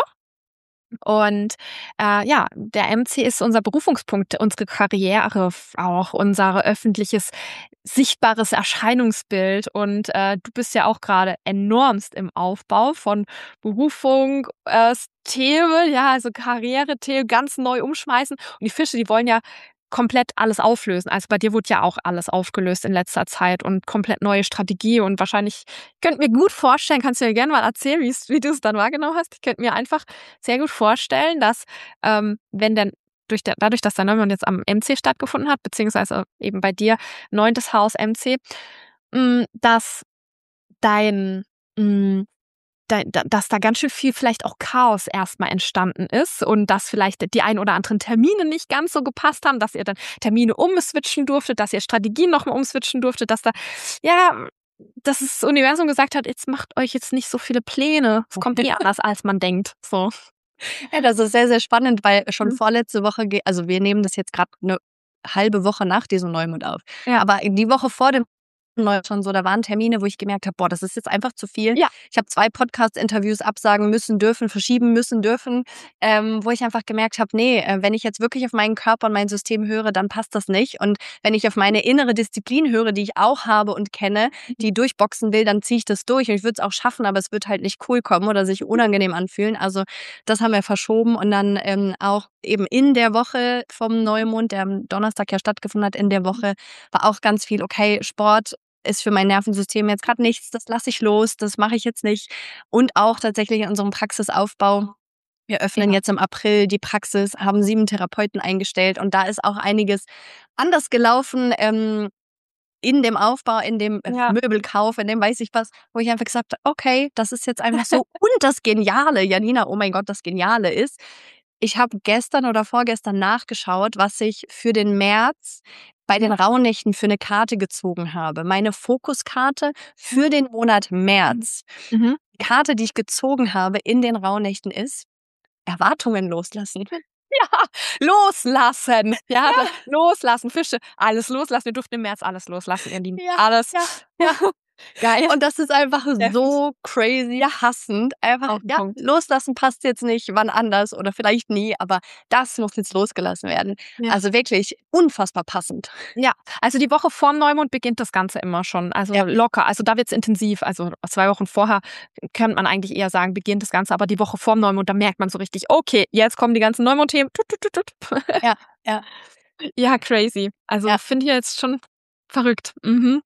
Und ja, der MC ist unser Berufungspunkt, unsere Karriere, auch unser öffentliches, sichtbares Erscheinungsbild. Und du bist ja auch gerade enormst im Aufbau von Berufung, Themen, ja, also Karriere-Themen ganz neu umschmeißen. Und die Fische, die wollen ja komplett alles auflösen. Also bei dir wurde ja auch alles aufgelöst in letzter Zeit und komplett neue Strategie. Und wahrscheinlich, ich könnte mir gut vorstellen, kannst du mir gerne mal erzählen, wie du es dann wahrgenommen hast. Ich könnte mir einfach sehr gut vorstellen, dass wenn dann dadurch, dass der Neumond jetzt am MC stattgefunden hat, beziehungsweise eben bei dir 9. Haus MC, dass dein dass da ganz schön viel vielleicht auch Chaos erstmal entstanden ist und dass vielleicht die ein oder anderen Termine nicht ganz so gepasst haben, dass ihr dann Termine umswitchen durftet, dass ihr Strategien nochmal umswitchen durftet, dass das Universum gesagt hat, jetzt macht euch jetzt nicht so viele Pläne. Es kommt anders, als man denkt. So. Ja, das ist sehr, sehr spannend, weil schon vorletzte Woche, also wir nehmen das jetzt gerade eine halbe Woche nach diesem Neumond auf. Ja. Aber die Woche vor dem Neumond schon so, da waren Termine, wo ich gemerkt habe, boah, das ist jetzt einfach zu viel. Ja. Ich habe 2 Podcast-Interviews absagen müssen, dürfen, verschieben müssen, dürfen, wo ich einfach gemerkt habe, nee, wenn ich jetzt wirklich auf meinen Körper und mein System höre, dann passt das nicht. Und wenn ich auf meine innere Disziplin höre, die ich auch habe und kenne, die durchboxen will, dann ziehe ich das durch. Und ich würde es auch schaffen, aber es wird halt nicht cool kommen oder sich unangenehm anfühlen. Also das haben wir verschoben und dann auch eben in der Woche vom Neumond, der am Donnerstag ja stattgefunden hat, in der Woche war auch ganz viel, okay, Sport ist für mein Nervensystem jetzt gerade nichts, das lasse ich los, das mache ich jetzt nicht. Und auch tatsächlich in unserem Praxisaufbau. Wir öffnen jetzt im April die Praxis, haben 7 Therapeuten eingestellt und da ist auch einiges anders gelaufen in dem Aufbau, in dem Möbelkauf, in dem weiß ich was, wo ich einfach gesagt habe, okay, das ist jetzt einfach so. Und das Geniale, Janina, oh mein Gott, das Geniale ist, ich habe gestern oder vorgestern nachgeschaut, was ich für den März bei den Rauhnächten für eine Karte gezogen habe. Meine Fokuskarte für den Monat März. Die Karte, die ich gezogen habe in den Rauhnächten ist Erwartungen loslassen. Ja, loslassen. Ja, loslassen. Fische, alles loslassen. Wir durften im März alles loslassen, ihr Lieben. Ja, alles. ja. Geil. Und das ist einfach so crazy passend. Einfach, loslassen passt jetzt nicht, wann anders oder vielleicht nie, aber das muss jetzt losgelassen werden. Ja. Also wirklich unfassbar passend. Ja, also die Woche vorm Neumond beginnt das Ganze immer schon. Also locker. Also da wird's intensiv. Also 2 Wochen vorher könnte man eigentlich eher sagen, beginnt das Ganze. Aber die Woche vorm Neumond, da merkt man so richtig, okay, jetzt kommen die ganzen Neumond-Themen. Ja. Ja, crazy. Also finde ich jetzt schon verrückt.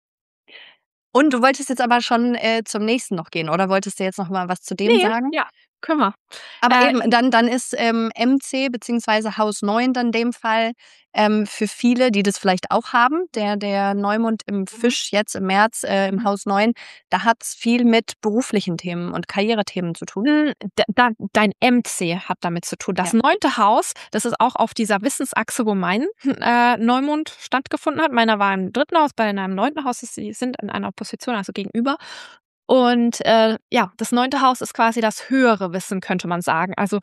Und du wolltest jetzt aber schon zum nächsten noch gehen, oder wolltest du jetzt noch mal was zu dem sagen? Ja. können wir. Aber eben, dann ist MC beziehungsweise Haus 9 dann in dem Fall für viele, die das vielleicht auch haben. Der Neumond im Fisch jetzt im März im Haus 9, da hat es viel mit beruflichen Themen und Karrierethemen zu tun. Dein MC hat damit zu tun. Das 9. Haus, das ist auch auf dieser Wissensachse, wo mein Neumond stattgefunden hat. Meiner war im 3. Haus, bei einem 9. Haus, sie sind in einer Position, also gegenüber. Und das 9. Haus ist quasi das höhere Wissen, könnte man sagen. Also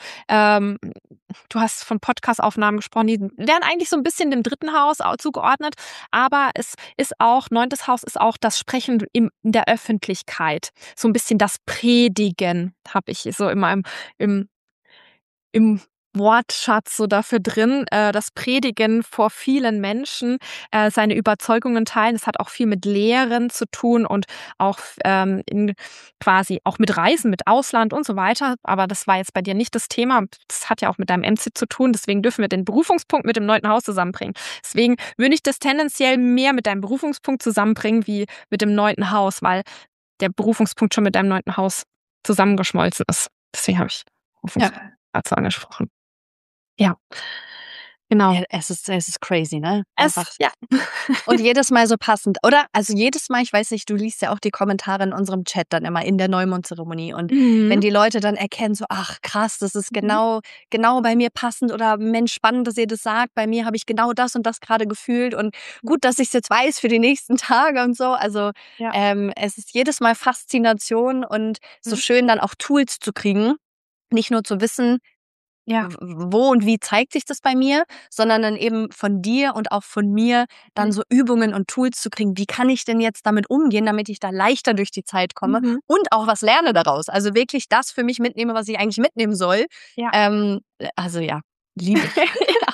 du hast von Podcast-Aufnahmen gesprochen, die werden eigentlich so ein bisschen dem 3. Haus zugeordnet, aber es ist auch, 9. Haus ist auch das Sprechen in der Öffentlichkeit. So ein bisschen das Predigen habe ich so immer im Wortschatz so dafür drin, das Predigen vor vielen Menschen, seine Überzeugungen teilen. Das hat auch viel mit Lehren zu tun und auch quasi auch mit Reisen, mit Ausland und so weiter. Aber das war jetzt bei dir nicht das Thema. Das hat ja auch mit deinem MC zu tun. Deswegen dürfen wir den Berufungspunkt mit dem 9. Haus zusammenbringen. Deswegen würde ich das tendenziell mehr mit deinem Berufungspunkt zusammenbringen wie mit dem 9. Haus, weil der Berufungspunkt schon mit deinem 9. Haus zusammengeschmolzen ist. Deswegen habe ich Berufungspunkt dazu angesprochen. Ja, genau. Ja, es ist crazy, ne? Einfach. Und jedes Mal so passend, oder? Also jedes Mal, ich weiß nicht, du liest ja auch die Kommentare in unserem Chat dann immer in der Neumondzeremonie. Und wenn die Leute dann erkennen, so, ach krass, das ist genau bei mir passend oder Mensch, spannend, dass ihr das sagt. Bei mir habe ich genau das und das gerade gefühlt und gut, dass ich es jetzt weiß für die nächsten Tage und so. Also es ist jedes Mal Faszination und so schön dann auch Tools zu kriegen. Nicht nur zu wissen, wo und wie zeigt sich das bei mir, sondern dann eben von dir und auch von mir dann so Übungen und Tools zu kriegen. Wie kann ich denn jetzt damit umgehen, damit ich da leichter durch die Zeit komme und auch was lerne daraus? Also wirklich das für mich mitnehme, was ich eigentlich mitnehmen soll. Also liebe ich.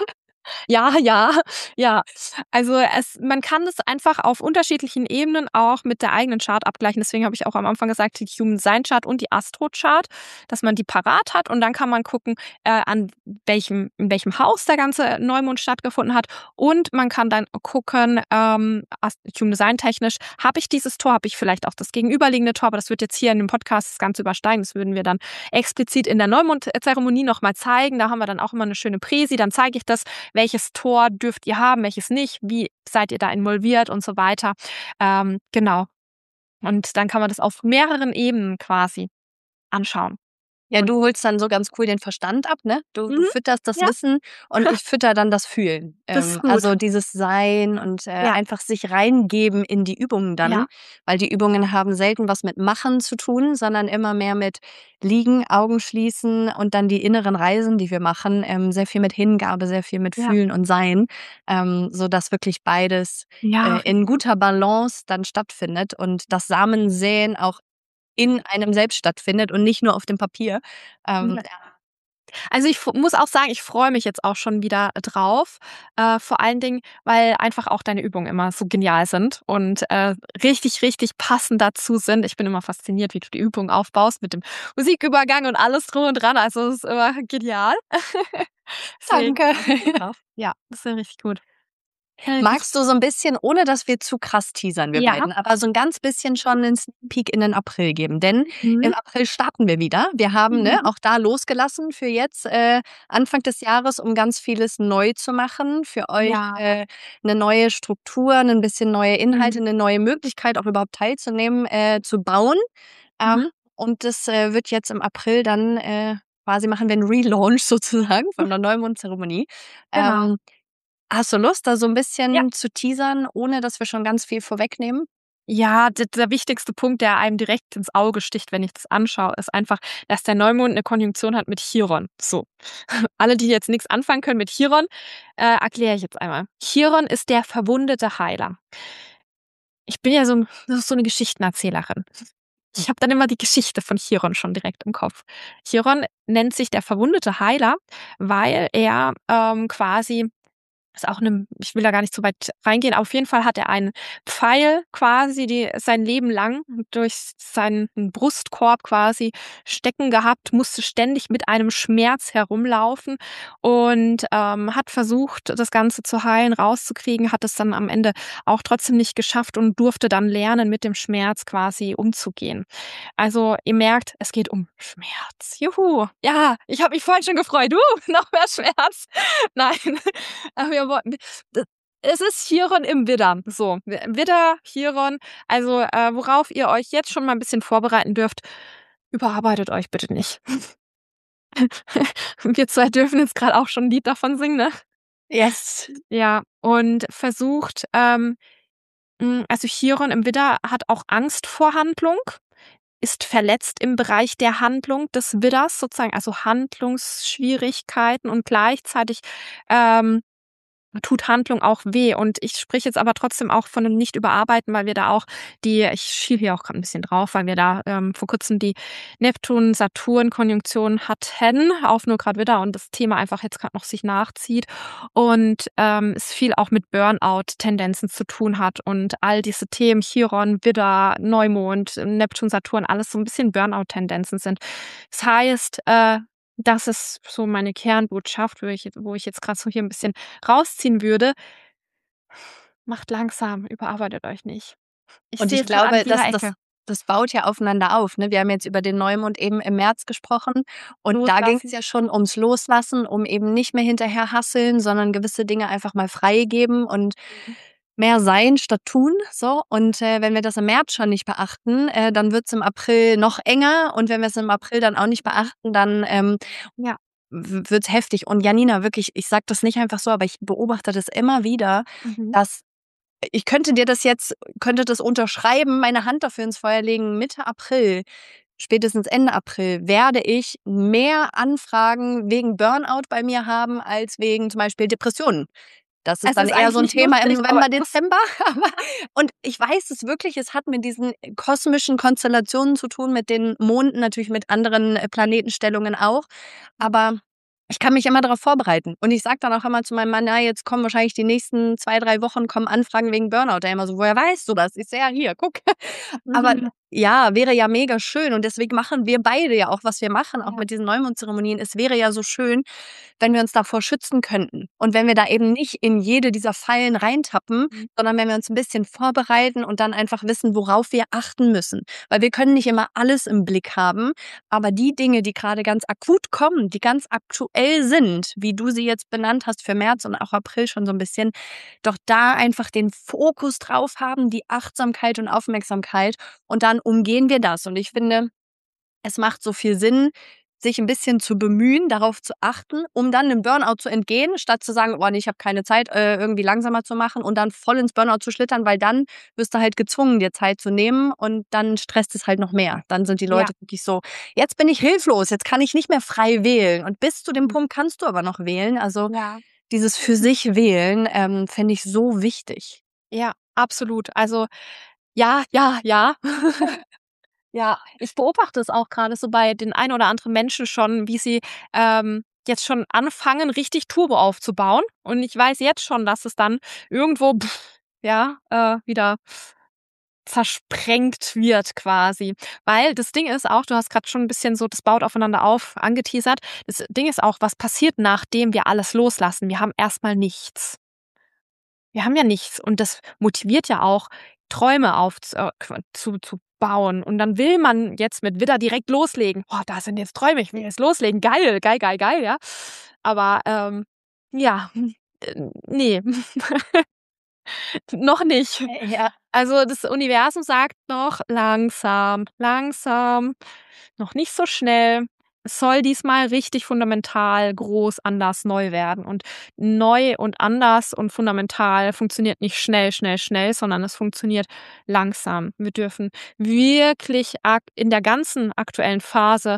Ja. Also man kann das einfach auf unterschiedlichen Ebenen auch mit der eigenen Chart abgleichen. Deswegen habe ich auch am Anfang gesagt, die Human Design Chart und die Astro Chart, dass man die parat hat und dann kann man gucken, in welchem Haus der ganze Neumond stattgefunden hat und man kann dann gucken, Human Design technisch, habe ich dieses Tor, habe ich vielleicht auch das gegenüberliegende Tor, aber das wird jetzt hier in dem Podcast das Ganze übersteigen. Das würden wir dann explizit in der Neumond-Zeremonie nochmal zeigen. Da haben wir dann auch immer eine schöne Präsi, dann zeige ich das, welches Tor dürft ihr haben, welches nicht, wie seid ihr da involviert und so weiter. Genau. Und dann kann man das auf mehreren Ebenen quasi anschauen. Ja, du holst dann so ganz cool den Verstand ab, ne? Du fütterst das Wissen und ich fütter dann das Fühlen. Das ist gut. Also dieses Sein und einfach sich reingeben in die Übungen dann, weil die Übungen haben selten was mit Machen zu tun, sondern immer mehr mit Liegen, Augen schließen und dann die inneren Reisen, die wir machen, sehr viel mit Hingabe, sehr viel mit Fühlen und Sein, so dass wirklich beides in guter Balance dann stattfindet und das Samensäen auch in einem selbst stattfindet und nicht nur auf dem Papier. Also ich muss auch sagen, ich freue mich jetzt auch schon wieder drauf. Vor allen Dingen, weil einfach auch deine Übungen immer so genial sind und richtig, richtig passend dazu sind. Ich bin immer fasziniert, wie du die Übungen aufbaust mit dem Musikübergang und alles drum und dran. Also es ist immer genial. Danke. Ja, das ist ja richtig gut. Magst du so ein bisschen, ohne dass wir zu krass teasern, wir beiden, aber so ein ganz bisschen schon einen Sneak Peek in den April geben? Denn im April starten wir wieder. Wir haben auch da losgelassen für jetzt Anfang des Jahres, um ganz vieles neu zu machen. Für euch eine neue Struktur, ein bisschen neue Inhalte, eine neue Möglichkeit, auch überhaupt teilzunehmen, zu bauen. Und das wird jetzt im April dann quasi machen wir einen Relaunch sozusagen von der Neumondzeremonie. Genau. Hast du Lust, da so ein bisschen zu teasern, ohne dass wir schon ganz viel vorwegnehmen? Ja, der wichtigste Punkt, der einem direkt ins Auge sticht, wenn ich das anschaue, ist einfach, dass der Neumond eine Konjunktion hat mit Chiron. So. Alle, die jetzt nichts anfangen können mit Chiron, erkläre ich jetzt einmal. Chiron ist der verwundete Heiler. Ich bin ja so eine Geschichtenerzählerin. Ich habe dann immer die Geschichte von Chiron schon direkt im Kopf. Chiron nennt sich der verwundete Heiler, weil er quasi ist auch ich will da gar nicht zu weit reingehen. Auf jeden Fall hat er einen Pfeil quasi sein Leben lang durch seinen Brustkorb quasi stecken gehabt, musste ständig mit einem Schmerz herumlaufen und hat versucht, das Ganze zu heilen, rauszukriegen, hat es dann am Ende auch trotzdem nicht geschafft und durfte dann lernen, mit dem Schmerz quasi umzugehen. Also ihr merkt, es geht um Schmerz. Juhu. Ja, ich habe mich vorhin schon gefreut. Noch mehr Schmerz. Nein, aber es ist Chiron im Widder. So, Widder, Chiron. Also worauf ihr euch jetzt schon mal ein bisschen vorbereiten dürft, überarbeitet euch bitte nicht. Wir zwei dürfen jetzt gerade auch schon ein Lied davon singen, ne? Yes. Ja, und versucht, also Chiron im Widder hat auch Angst vor Handlung, ist verletzt im Bereich der Handlung des Widders sozusagen, also Handlungsschwierigkeiten und gleichzeitig tut Handlung auch weh. Und ich spreche jetzt aber trotzdem auch von einem Nicht-Überarbeiten, weil wir da auch ich schiele hier auch gerade ein bisschen drauf, weil wir da vor kurzem die Neptun-Saturn-Konjunktion hatten auf 0 Grad Widder und das Thema einfach jetzt gerade noch sich nachzieht und es viel auch mit Burnout-Tendenzen zu tun hat und all diese Themen, Chiron, Widder, Neumond, Neptun, Saturn, alles so ein bisschen Burnout-Tendenzen sind. Das heißt, das ist so meine Kernbotschaft, wo ich jetzt gerade so hier ein bisschen rausziehen würde. Macht langsam, überarbeitet euch nicht. Ich Und sehe ich es gerade an glaube, jeder das Ecke. das baut ja aufeinander auf, ne? Wir haben jetzt über den Neumond eben im März gesprochen und da ging es Loslassen. ja schon ums Loslassen, um eben nicht mehr hinterher hasseln, sondern gewisse Dinge einfach mal freigeben und mehr sein statt tun, so. Und wenn wir das im März schon nicht beachten, dann wird's im April noch enger und wenn wir es im April dann auch nicht beachten, dann Ja. wird's heftig. Und Janina, wirklich, ich sage das nicht einfach so, aber ich beobachte das immer wieder, Mhm. dass ich könnte das unterschreiben, meine Hand dafür ins Feuer legen, Mitte April, spätestens Ende April werde ich mehr Anfragen wegen Burnout bei mir haben als wegen zum Beispiel Depressionen. Das ist Es dann ist eher eigentlich so 'n nicht Thema im lustig, aber November, Dezember. Aber und ich weiß es wirklich, es hat mit diesen kosmischen Konstellationen zu tun, mit den Monden, natürlich mit anderen Planetenstellungen auch. Aber ich kann mich immer darauf vorbereiten. Und ich sage dann auch immer zu meinem Mann: „Ja, jetzt kommen wahrscheinlich die nächsten 2, 3 Wochen kommen Anfragen wegen Burnout.“ Der immer so: „Woher weißt du das?“ Ich so: „Ja, hier, guck.“ Aber Mhm. ja, wäre ja mega schön und deswegen machen wir beide ja auch, was wir machen, auch Ja. mit diesen Neumondzeremonien. Es wäre ja so schön, wenn wir uns davor schützen könnten und wenn wir da eben nicht in jede dieser Fallen reintappen, Mhm. sondern wenn wir uns ein bisschen vorbereiten und dann einfach wissen, worauf wir achten müssen. Weil wir können nicht immer alles im Blick haben, aber die Dinge, die gerade ganz akut kommen, die ganz aktuell sind, wie du sie jetzt benannt hast für März und auch April schon so ein bisschen, doch da einfach den Fokus drauf haben, die Achtsamkeit und Aufmerksamkeit und dann umgehen wir das. Und ich finde, es macht so viel Sinn, sich ein bisschen zu bemühen, darauf zu achten, um dann dem Burnout zu entgehen, statt zu sagen: „Oh ne, ich habe keine Zeit“, irgendwie langsamer zu machen und dann voll ins Burnout zu schlittern, weil dann wirst du halt gezwungen, dir Zeit zu nehmen und dann stresst es halt noch mehr. Dann sind die Ja. Leute wirklich so: „Jetzt bin ich hilflos, jetzt kann ich nicht mehr frei wählen.“ Und bis zu dem Mhm. Punkt kannst du aber noch wählen. Also, Ja. dieses für sich wählen, finde ich so wichtig. Ja, absolut. Also, ja, ja, ja. Ja, ich beobachte es auch gerade so bei den ein oder anderen Menschen schon, wie sie, jetzt schon anfangen, richtig Turbo aufzubauen. Und ich weiß jetzt schon, dass es dann irgendwo, ja, wieder zersprengt wird quasi. Weil das Ding ist auch, du hast gerade schon ein bisschen so, das baut aufeinander auf, angeteasert. Das Ding ist auch, was passiert, nachdem wir alles loslassen? Wir haben erst mal nichts. Wir haben ja nichts und das motiviert ja auch, Träume zu bauen. Und dann will man jetzt mit Widder direkt loslegen. „Oh, da sind jetzt Träume, ich will jetzt loslegen. Geil, geil, geil, geil“, ja? Aber, ja, ne, noch nicht. Ja. Also, das Universum sagt noch: „Langsam, langsam, noch nicht so schnell.“ Es soll diesmal richtig fundamental, groß, anders, neu werden. Und neu und anders und fundamental funktioniert nicht schnell, schnell, schnell, sondern es funktioniert langsam. Wir dürfen wirklich in der ganzen aktuellen Phase,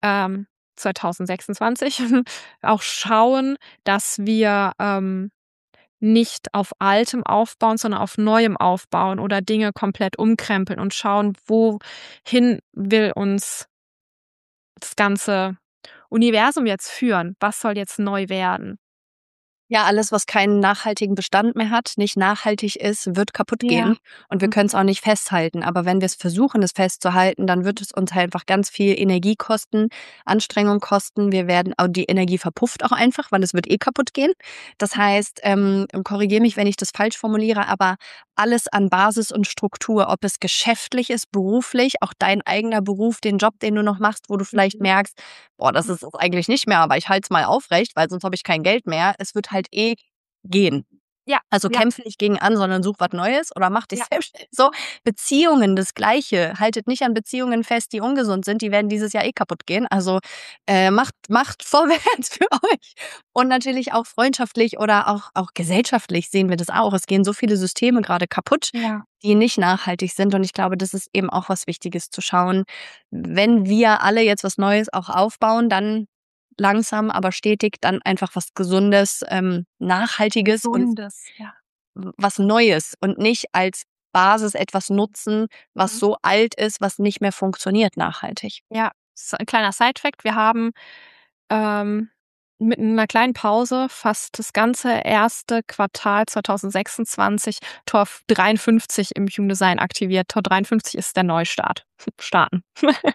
2026 auch schauen, dass wir, nicht auf Altem aufbauen, sondern auf Neuem aufbauen oder Dinge komplett umkrempeln und schauen, wohin will uns das ganze Universum jetzt führen? Was soll jetzt neu werden? Ja, alles, was keinen nachhaltigen Bestand mehr hat, nicht nachhaltig ist, wird kaputt Ja. gehen und wir können es auch nicht festhalten. Aber wenn wir es versuchen, es festzuhalten, dann wird es uns halt einfach ganz viel Energie kosten, Anstrengung kosten. Die Energie verpufft auch einfach, weil es wird kaputt gehen. Das heißt, korrigiere mich, wenn ich das falsch formuliere, aber alles an Basis und Struktur, ob es geschäftlich ist, beruflich, auch dein eigener Beruf, den Job, den du noch machst, wo du vielleicht merkst, boah, das ist es eigentlich nicht mehr, aber ich halte es mal aufrecht, weil sonst habe ich kein Geld mehr. Es wird halt gehen. Ja. Also Ja. kämpfe nicht gegen an, sondern such was Neues oder mach dich Ja. selbstständig. So, Beziehungen, das Gleiche. Haltet nicht an Beziehungen fest, die ungesund sind. Die werden dieses Jahr kaputt gehen. Also macht vorwärts für euch. Und natürlich auch freundschaftlich oder auch gesellschaftlich sehen wir das auch. Es gehen so viele Systeme gerade kaputt, Ja. die nicht nachhaltig sind. Und ich glaube, das ist eben auch was Wichtiges zu schauen. Wenn wir alle jetzt was Neues auch aufbauen, dann langsam, aber stetig dann einfach was Gesundes, Nachhaltiges und Ja. was Neues und nicht als Basis etwas nutzen, was so alt ist, was nicht mehr funktioniert nachhaltig. Ja, so ein kleiner Sidefact. Wir haben mit einer kleinen Pause fast das ganze erste Quartal 2026 Tor 53 im Human Design aktiviert. Tor 53 ist der Neustart. Starten.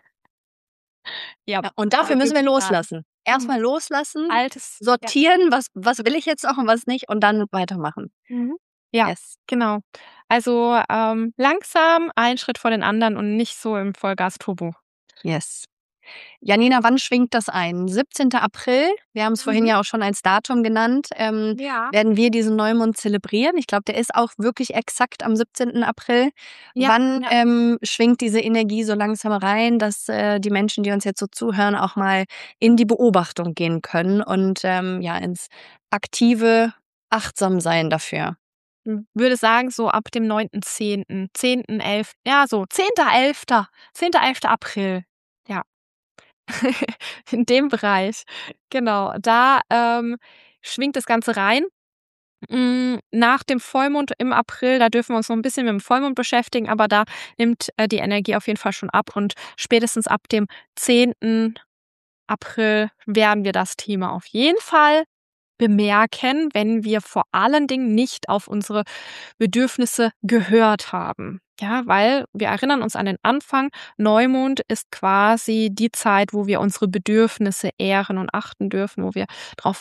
Ja, Und dafür müssen wir loslassen. Erstmal loslassen, Altes. sortieren, was will ich jetzt auch und was nicht und dann weitermachen. Ja, Yes. genau. Also langsam, ein Schritt vor den anderen und nicht so im Vollgas-Turbo. Yes. Janina, wann schwingt das ein? 17. April, wir haben es vorhin ja auch schon als Datum genannt, Ja. werden wir diesen Neumond zelebrieren. Ich glaube, der ist auch wirklich exakt am 17. April. Ja, Wann schwingt diese Energie so langsam rein, dass die Menschen, die uns jetzt so zuhören, auch mal in die Beobachtung gehen können und ins aktive Achtsamsein dafür? Würde sagen, so ab dem 9.10., 10.11., ja, so 10.11., 10.11. April. Ja. In dem Bereich. Genau. Da schwingt das Ganze rein. Nach dem Vollmond im April, da dürfen wir uns noch ein bisschen mit dem Vollmond beschäftigen, aber da nimmt die Energie auf jeden Fall schon ab und spätestens ab dem 10. April werden wir das Thema auf jeden Fall bemerken, wenn wir vor allen Dingen nicht auf unsere Bedürfnisse gehört haben. Ja, weil wir erinnern uns an den Anfang. Neumond ist quasi die Zeit, wo wir unsere Bedürfnisse ehren und achten dürfen, wo wir drauf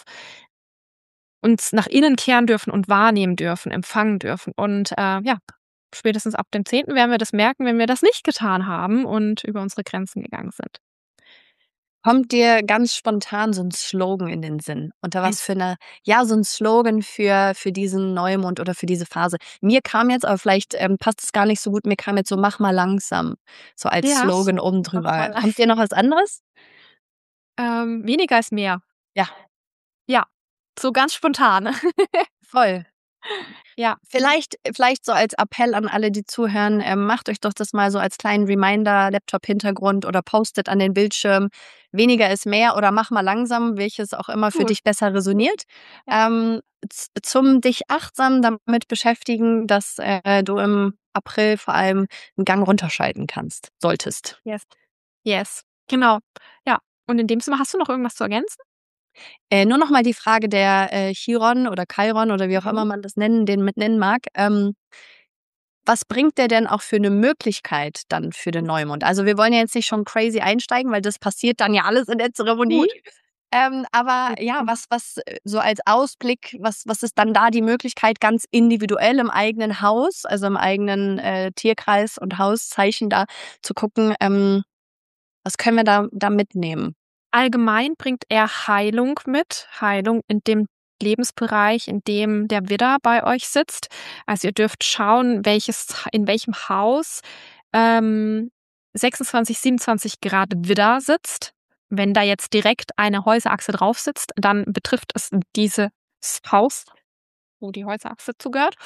uns nach innen kehren dürfen und wahrnehmen dürfen, empfangen dürfen. Und spätestens ab dem 10. werden wir das merken, wenn wir das nicht getan haben und über unsere Grenzen gegangen sind. Kommt dir ganz spontan so ein Slogan in den Sinn? Unter was für so ein Slogan für diesen Neumond oder für diese Phase. Mir kam jetzt, aber vielleicht passt es gar nicht so gut, mir kam jetzt so „Mach mal langsam", so als Ja. Slogan oben Mach mal drüber. langsam. Kommt dir noch was anderes? Weniger ist mehr. Ja. Ja, so ganz spontan. Voll. Ja. Vielleicht so als Appell an alle, die zuhören, macht euch doch das mal so als kleinen Reminder, Laptop-Hintergrund oder Post-it an den Bildschirm. Weniger ist mehr oder mach mal langsam, welches auch immer für Cool. dich besser resoniert. Zum dich achtsam damit beschäftigen, dass du im April vor allem einen Gang runterschalten solltest. Yes. Genau. Ja. Und in dem Sinne, hast du noch irgendwas zu ergänzen? Nur noch mal die Frage der Chiron oder Chiron oder wie auch immer man das nennen mag. Was bringt der denn auch für eine Möglichkeit dann für den Neumond? Also, wir wollen ja jetzt nicht schon crazy einsteigen, weil das passiert dann ja alles in der Zeremonie. Gut. Aber ja, was so als Ausblick, was ist dann da die Möglichkeit, ganz individuell im eigenen Haus, also im eigenen Tierkreis und Hauszeichen da zu gucken, was können wir da mitnehmen? Allgemein bringt er Heilung mit. Heilung in dem Lebensbereich, in dem der Widder bei euch sitzt. Also ihr dürft schauen, in welchem Haus 26, 27 Grad Widder sitzt. Wenn da jetzt direkt eine Häuserachse drauf sitzt, dann betrifft es dieses Haus, wo die Häuserachse zugehört.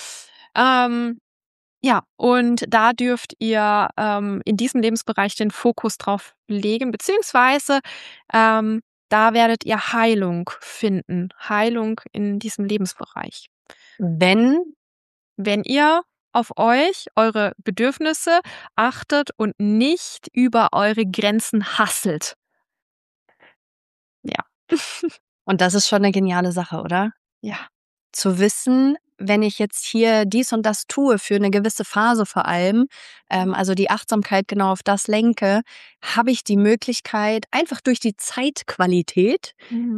Ja, und da dürft ihr in diesem Lebensbereich den Fokus drauf legen, beziehungsweise da werdet ihr Heilung finden. Heilung in diesem Lebensbereich. Wenn ihr auf euch, eure Bedürfnisse achtet und nicht über eure Grenzen hasselt. Ja. Und das ist schon eine geniale Sache, oder? Ja. zu wissen, wenn ich jetzt hier dies und das tue, für eine gewisse Phase vor allem, also die Achtsamkeit genau auf das lenke, habe ich die Möglichkeit, einfach durch die Zeitqualität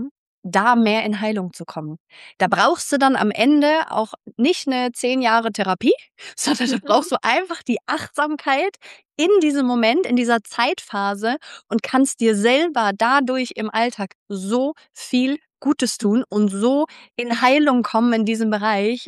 da mehr in Heilung zu kommen. Da brauchst du dann am Ende auch nicht eine 10 Jahre Therapie, sondern da brauchst du einfach die Achtsamkeit in diesem Moment, in dieser Zeitphase und kannst dir selber dadurch im Alltag so viel Gutes tun und so in Heilung kommen in diesem Bereich.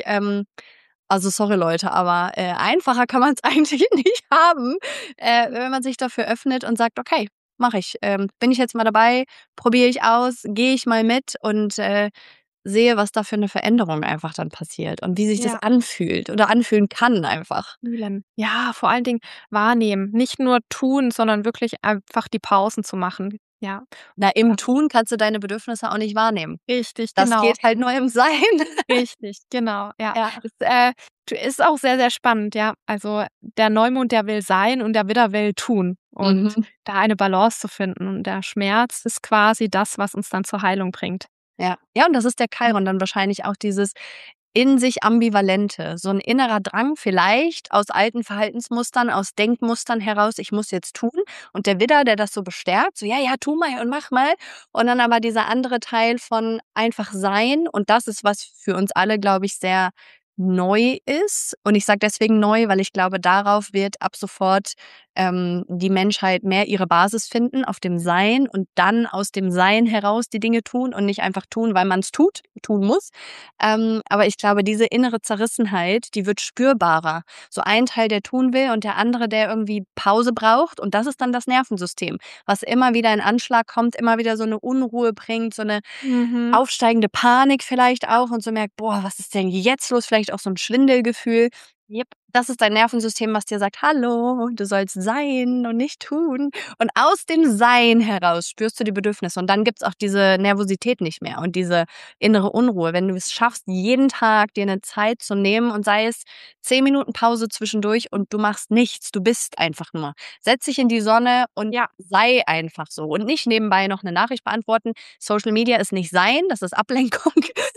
Also sorry Leute, aber einfacher kann man es eigentlich nicht haben, wenn man sich dafür öffnet und sagt, okay, mache ich. Bin ich jetzt mal dabei, probiere ich aus, gehe ich mal mit und sehe, was da für eine Veränderung einfach dann passiert und wie sich das Ja. anfühlt oder anfühlen kann einfach. Ja, vor allen Dingen wahrnehmen. Nicht nur tun, sondern wirklich einfach die Pausen zu machen. Ja, Na, im Tun kannst du deine Bedürfnisse auch nicht wahrnehmen. richtig, Das genau. geht halt nur im Sein. Richtig, genau, ja. Ja. Das, ist auch sehr, sehr spannend, ja. Also, der Neumond, der will sein und der Widder will tun. Und da eine Balance zu finden. Und der Schmerz ist quasi das, was uns dann zur Heilung bringt. Ja. Ja, und das ist der Chiron dann wahrscheinlich auch dieses in sich Ambivalente, so ein innerer Drang vielleicht aus alten Verhaltensmustern, aus Denkmustern heraus, ich muss jetzt tun. Und der Widder, der das so bestärkt, so ja, ja, tu mal und mach mal. Und dann aber dieser andere Teil von einfach sein. Und das ist, was für uns alle, glaube ich, sehr neu ist. Und ich sage deswegen neu, weil ich glaube, darauf wird ab sofort die Menschheit mehr ihre Basis finden, auf dem Sein und dann aus dem Sein heraus die Dinge tun und nicht einfach tun, weil man es tun muss. Aber ich glaube, diese innere Zerrissenheit, die wird spürbarer. So ein Teil, der tun will und der andere, der irgendwie Pause braucht. Und das ist dann das Nervensystem, was immer wieder in Anschlag kommt, immer wieder so eine Unruhe bringt, so eine aufsteigende Panik vielleicht auch und so merkt, boah, was ist denn jetzt los? Vielleicht auch so ein Schwindelgefühl. Yep. Das ist dein Nervensystem, was dir sagt, hallo, du sollst sein und nicht tun. Und aus dem Sein heraus spürst du die Bedürfnisse. Und dann gibt's auch diese Nervosität nicht mehr und diese innere Unruhe. Wenn du es schaffst, jeden Tag dir eine Zeit zu nehmen und sei es 10 Minuten Pause zwischendurch und du machst nichts, du bist einfach nur. Setz dich in die Sonne und sei einfach so. Und nicht nebenbei noch eine Nachricht beantworten. Social Media ist nicht sein, das ist Ablenkung.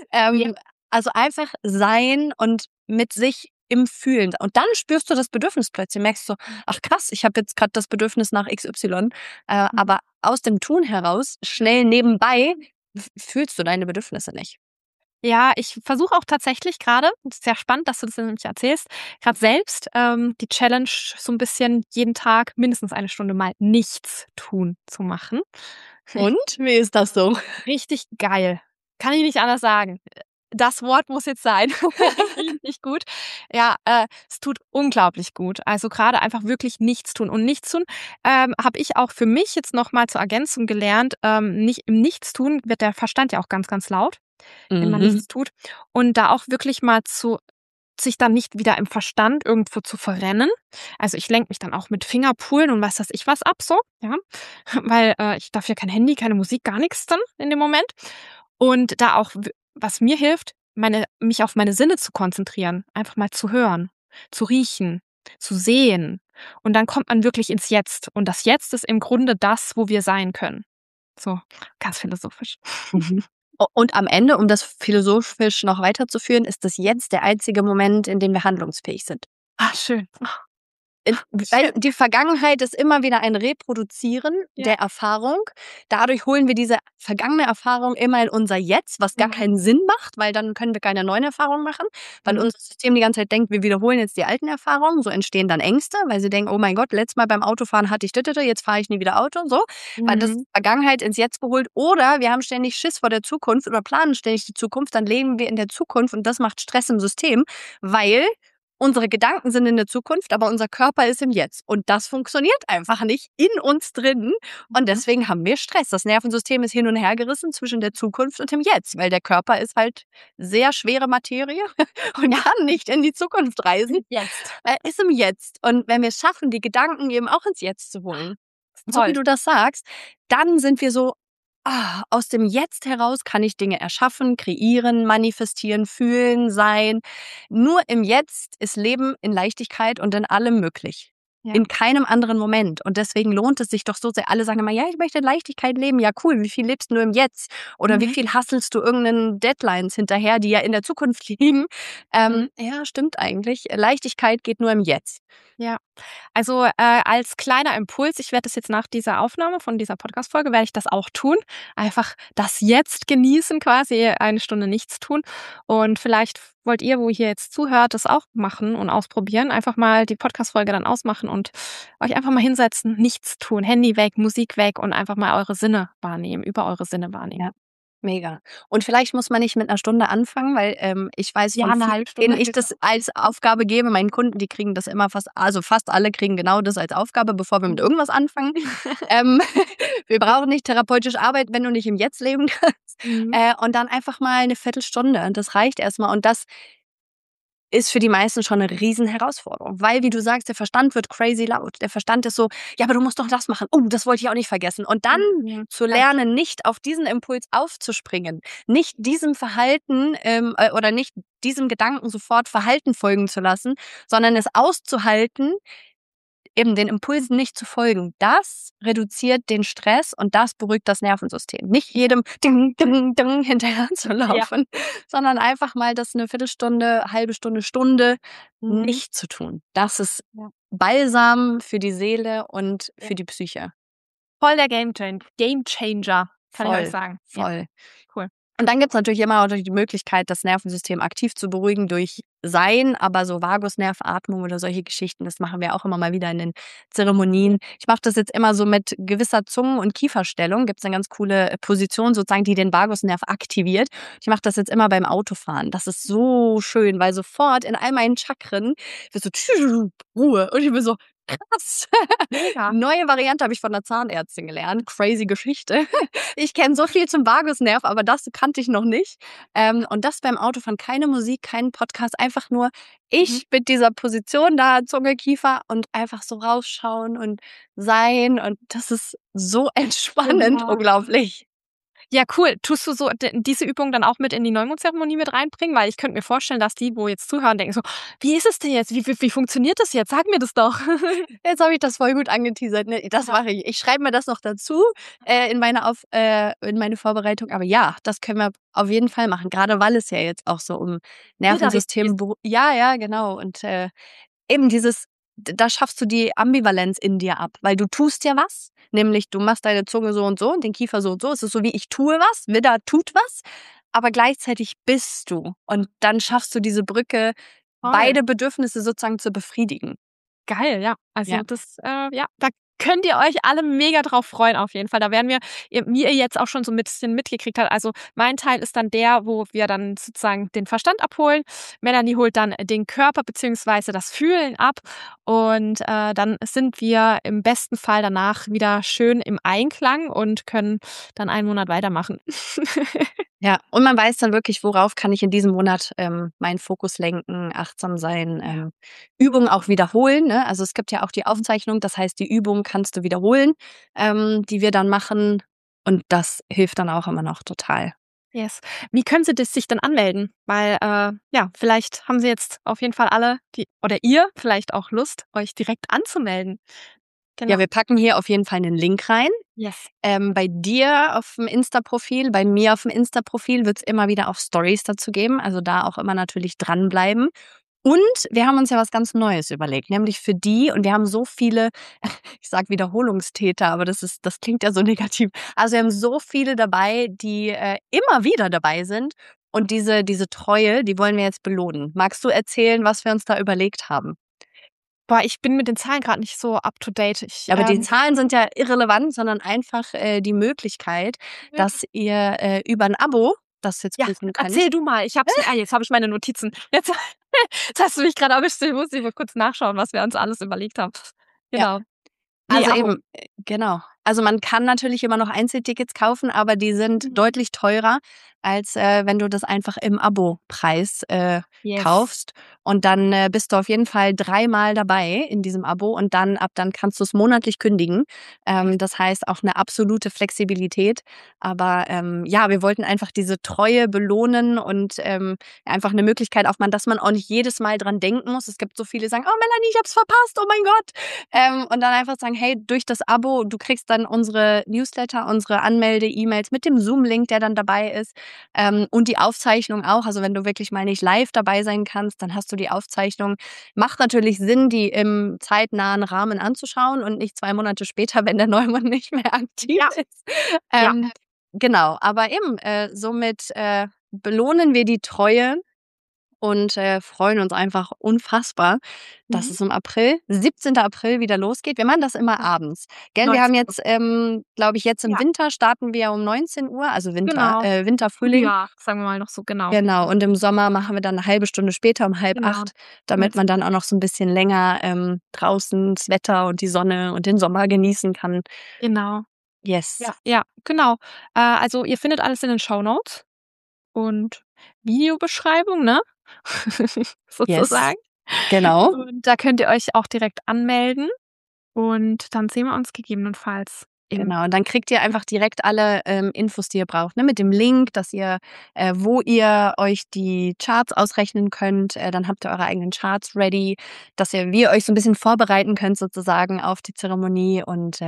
Also einfach sein und mit sich im Fühlen. Und dann spürst du das Bedürfnis plötzlich. Merkst du, ach krass, ich habe jetzt gerade das Bedürfnis nach XY. Aber aus dem Tun heraus, schnell nebenbei, fühlst du deine Bedürfnisse nicht. Ja, ich versuche auch tatsächlich gerade, das ist sehr spannend, dass du das nämlich erzählst, gerade selbst die Challenge so ein bisschen jeden Tag mindestens 1 Stunde mal nichts tun zu machen. Und? Wie ist das so? Richtig geil. Kann ich nicht anders sagen. Das Wort muss jetzt sein. Richtig gut. Ja, es tut unglaublich gut. Also gerade einfach wirklich nichts tun. Und nichts tun habe ich auch für mich jetzt noch mal zur Ergänzung gelernt. Nicht im Nichtstun wird der Verstand ja auch ganz, ganz laut, wenn man nichts tut. Und da auch wirklich mal sich dann nicht wieder im Verstand irgendwo zu verrennen. Also ich lenke mich dann auch mit Fingerpoolen und weiß ich was ab so, ja, weil ich darf ja kein Handy, keine Musik, gar nichts dann in dem Moment. Und da auch, was mir hilft, mich auf meine Sinne zu konzentrieren, einfach mal zu hören, zu riechen, zu sehen. Und dann kommt man wirklich ins Jetzt. Und das Jetzt ist im Grunde das, wo wir sein können. So, ganz philosophisch. Und am Ende, um das philosophisch noch weiterzuführen, ist das jetzt der einzige Moment, in dem wir handlungsfähig sind. Ah, schön. Weil die Vergangenheit ist immer wieder ein Reproduzieren der Erfahrung. Dadurch holen wir diese vergangene Erfahrung immer in unser Jetzt, was gar keinen Sinn macht, weil dann können wir keine neuen Erfahrungen machen, weil unser System die ganze Zeit denkt, wir wiederholen jetzt die alten Erfahrungen. So entstehen dann Ängste, weil sie denken, oh mein Gott, letztes Mal beim Autofahren hatte ich das, jetzt fahre ich nie wieder Auto und so. Weil das Vergangenheit ins Jetzt geholt. Oder wir haben ständig Schiss vor der Zukunft oder planen ständig die Zukunft, dann leben wir in der Zukunft und das macht Stress im System, weil unsere Gedanken sind in der Zukunft, aber unser Körper ist im Jetzt. Und das funktioniert einfach nicht in uns drin. Und deswegen haben wir Stress. Das Nervensystem ist hin und her gerissen zwischen der Zukunft und dem Jetzt, weil der Körper ist halt sehr schwere Materie und kann nicht in die Zukunft reisen. Er ist im Jetzt. Und wenn wir es schaffen, die Gedanken eben auch ins Jetzt zu holen, so wie du das sagst, dann sind wir so, aus dem Jetzt heraus kann ich Dinge erschaffen, kreieren, manifestieren, fühlen, sein. Nur im Jetzt ist Leben in Leichtigkeit und in allem möglich. Ja. In keinem anderen Moment. Und deswegen lohnt es sich doch so sehr. Alle sagen immer, ja, ich möchte in Leichtigkeit leben. Ja, cool. Wie viel lebst du nur im Jetzt? Oder wie viel hasselst du irgendeinen Deadlines hinterher, die ja in der Zukunft liegen? Ja, stimmt eigentlich. Leichtigkeit geht nur im Jetzt. Ja, also als kleiner Impuls, ich werde das jetzt nach dieser Aufnahme von dieser Podcast-Folge, werde ich das auch tun. Einfach das jetzt genießen, quasi 1 Stunde nichts tun. Und vielleicht wollt ihr, wo ihr jetzt zuhört, das auch machen und ausprobieren. Einfach mal die Podcast-Folge dann ausmachen und euch einfach mal hinsetzen, nichts tun, Handy weg, Musik weg und einfach mal eure Sinne wahrnehmen, über eure Sinne wahrnehmen. Ja. Mega. Und vielleicht muss man nicht mit 1 Stunde anfangen, weil ich weiß Ja, von 'ne vielen, halbe Stunde. denen ich das als Aufgabe gebe, meinen Kunden, die kriegen das immer fast alle kriegen genau das als Aufgabe, bevor wir mit irgendwas anfangen. Wir brauchen nicht therapeutische Arbeit, wenn du nicht im Jetzt leben kannst. Und dann einfach mal 'ne Viertelstunde. Das reicht erstmal. Und das ist für die meisten schon eine riesen Herausforderung, weil, wie du sagst, der Verstand wird crazy laut. Der Verstand ist so, ja, aber du musst doch das machen. Oh, das wollte ich auch nicht vergessen. Und dann zu lernen, nicht auf diesen Impuls aufzuspringen, nicht diesem Verhalten oder nicht diesem Gedanken sofort Verhalten folgen zu lassen, sondern es auszuhalten, eben den Impulsen nicht zu folgen. Das reduziert den Stress und das beruhigt das Nervensystem. Nicht jedem Ding, Ding, Ding hinterher zu laufen, sondern einfach mal das 'ne Viertelstunde, halbe Stunde, Stunde nicht zu tun. Das ist Balsam für die Seele und für die Psyche. Voll der Gamechanger, kann ich Voll, euch sagen. voll. Ja, cool. Und dann gibt's natürlich immer auch die Möglichkeit, das Nervensystem aktiv zu beruhigen durch Sein, aber so Vagusnervatmung oder solche Geschichten, das machen wir auch immer mal wieder in den Zeremonien. Ich mache das jetzt immer so mit gewisser Zungen- und Kieferstellung. Gibt's eine ganz coole Position sozusagen, die den Vagusnerv aktiviert. Ich mache das jetzt immer beim Autofahren. Das ist so schön, weil sofort in all meinen Chakren wird so Ruhe. Und ich bin so, krass. Mega. Neue Variante habe ich von der Zahnärztin gelernt. Crazy Geschichte. Ich kenne so viel zum Vagusnerv, aber das kannte ich noch nicht. Und das beim Autofahren. Keine Musik, keinen Podcast. Einfach nur ich mit dieser Position da, Zunge, Kiefer und einfach so rausschauen und sein. Und das ist so entspannend. Unglaublich. Ja, cool. Tust du so diese Übung dann auch mit in die Neumondzeremonie mit reinbringen? Weil ich könnte mir vorstellen, dass die, wo jetzt zuhören, denken so, wie ist es denn jetzt? Wie funktioniert das jetzt? Sag mir das doch. Jetzt habe ich das voll gut angeteasert. Ne? Das mache ich. Ich schreibe mir das noch dazu in meine Vorbereitung. Aber ja, das können wir auf jeden Fall machen. Gerade weil es ja jetzt auch so um Nervensystem... Ja, genau. Und eben da schaffst du die Ambivalenz in dir ab. Weil du tust ja was. Nämlich, du machst deine Zunge so und so und den Kiefer so und so. Es ist so wie, ich tue was, Widder tut was. Aber gleichzeitig bist du. Und dann schaffst du diese Brücke, beide Bedürfnisse sozusagen zu befriedigen. Geil, ja. Also das, da könnt ihr euch alle mega drauf freuen auf jeden Fall. Da werden wir, wie ihr jetzt auch schon so ein bisschen mitgekriegt habt, also mein Teil ist dann der, wo wir dann sozusagen den Verstand abholen. Melanie holt dann den Körper beziehungsweise das Fühlen ab und dann sind wir im besten Fall danach wieder schön im Einklang und können dann 1 Monat weitermachen. Ja, und man weiß dann wirklich, worauf kann ich in diesem Monat meinen Fokus lenken, achtsam sein, Übungen auch wiederholen. Ne? Also es gibt ja auch die Aufzeichnung, das heißt, die Übung kannst du wiederholen, die wir dann machen. Und das hilft dann auch immer noch total. Yes. Wie können Sie das sich dann anmelden? Weil, vielleicht haben Sie jetzt auf jeden Fall alle, oder ihr vielleicht auch Lust, euch direkt anzumelden. Genau. Ja, wir packen hier auf jeden Fall einen Link rein. Yes. Bei dir auf dem Insta-Profil, bei mir auf dem Insta-Profil wird es immer wieder auch Stories dazu geben. Also da auch immer natürlich dranbleiben. Und wir haben uns ja was ganz Neues überlegt, nämlich für die, und wir haben so viele, ich sag Wiederholungstäter, aber das klingt ja so negativ. Also wir haben so viele dabei, die immer wieder dabei sind. Und diese Treue, die wollen wir jetzt belohnen. Magst du erzählen, was wir uns da überlegt haben? Boah, ich bin mit den Zahlen gerade nicht so up to date. Aber die Zahlen sind ja irrelevant, sondern einfach die Möglichkeit, dass ihr über ein Abo das jetzt buchen könnt. Erzähl du mal. Jetzt habe ich meine Notizen. Jetzt hast du mich gerade erwischt. Ich muss kurz nachschauen, was wir uns alles überlegt haben. Genau. Ja. Also eben, genau. Also man kann natürlich immer noch Einzeltickets kaufen, aber die sind deutlich teurer, als wenn du das einfach im Abo-Preis kaufst. Und dann bist du auf jeden Fall 3-mal dabei in diesem Abo und dann kannst du es monatlich kündigen. Das heißt auch eine absolute Flexibilität. Aber wir wollten einfach diese Treue belohnen und einfach eine Möglichkeit dass man auch nicht jedes Mal dran denken muss. Es gibt so viele, die sagen, oh Melanie, ich hab's verpasst, oh mein Gott. Und dann einfach sagen, hey, durch das Abo, du kriegst dann unsere Newsletter, unsere Anmelde-E-Mails mit dem Zoom-Link, der dann dabei ist. Und die Aufzeichnung auch. Also wenn du wirklich mal nicht live dabei sein kannst, dann hast du die Aufzeichnung. Macht natürlich Sinn, die im zeitnahen Rahmen anzuschauen und nicht 2 Monate später, wenn der Neumann nicht mehr aktiv ist. Genau, aber eben, somit belohnen wir die Treue und freuen uns einfach unfassbar, dass es im 17. April wieder losgeht. Wir machen das immer abends. Gell? Wir haben jetzt, glaube ich, jetzt im Winter starten wir um 19 Uhr, also Winter, Frühling. Ja, sagen wir mal noch so, genau. Genau, und im Sommer machen wir dann eine halbe Stunde später um 7:30, damit man dann auch noch so ein bisschen länger draußen das Wetter und die Sonne und den Sommer genießen kann. Genau. Yes. Ja, genau. Also ihr findet alles in den Shownotes und Videobeschreibung, ne? Sozusagen. Genau. Und da könnt ihr euch auch direkt anmelden und dann sehen wir uns gegebenenfalls. Genau, und dann kriegt ihr einfach direkt alle Infos, die ihr braucht, ne? Mit dem Link, dass ihr, wo ihr euch die Charts ausrechnen könnt. Dann habt ihr eure eigenen Charts ready, dass wir euch so ein bisschen vorbereiten könnt sozusagen auf die Zeremonie. Und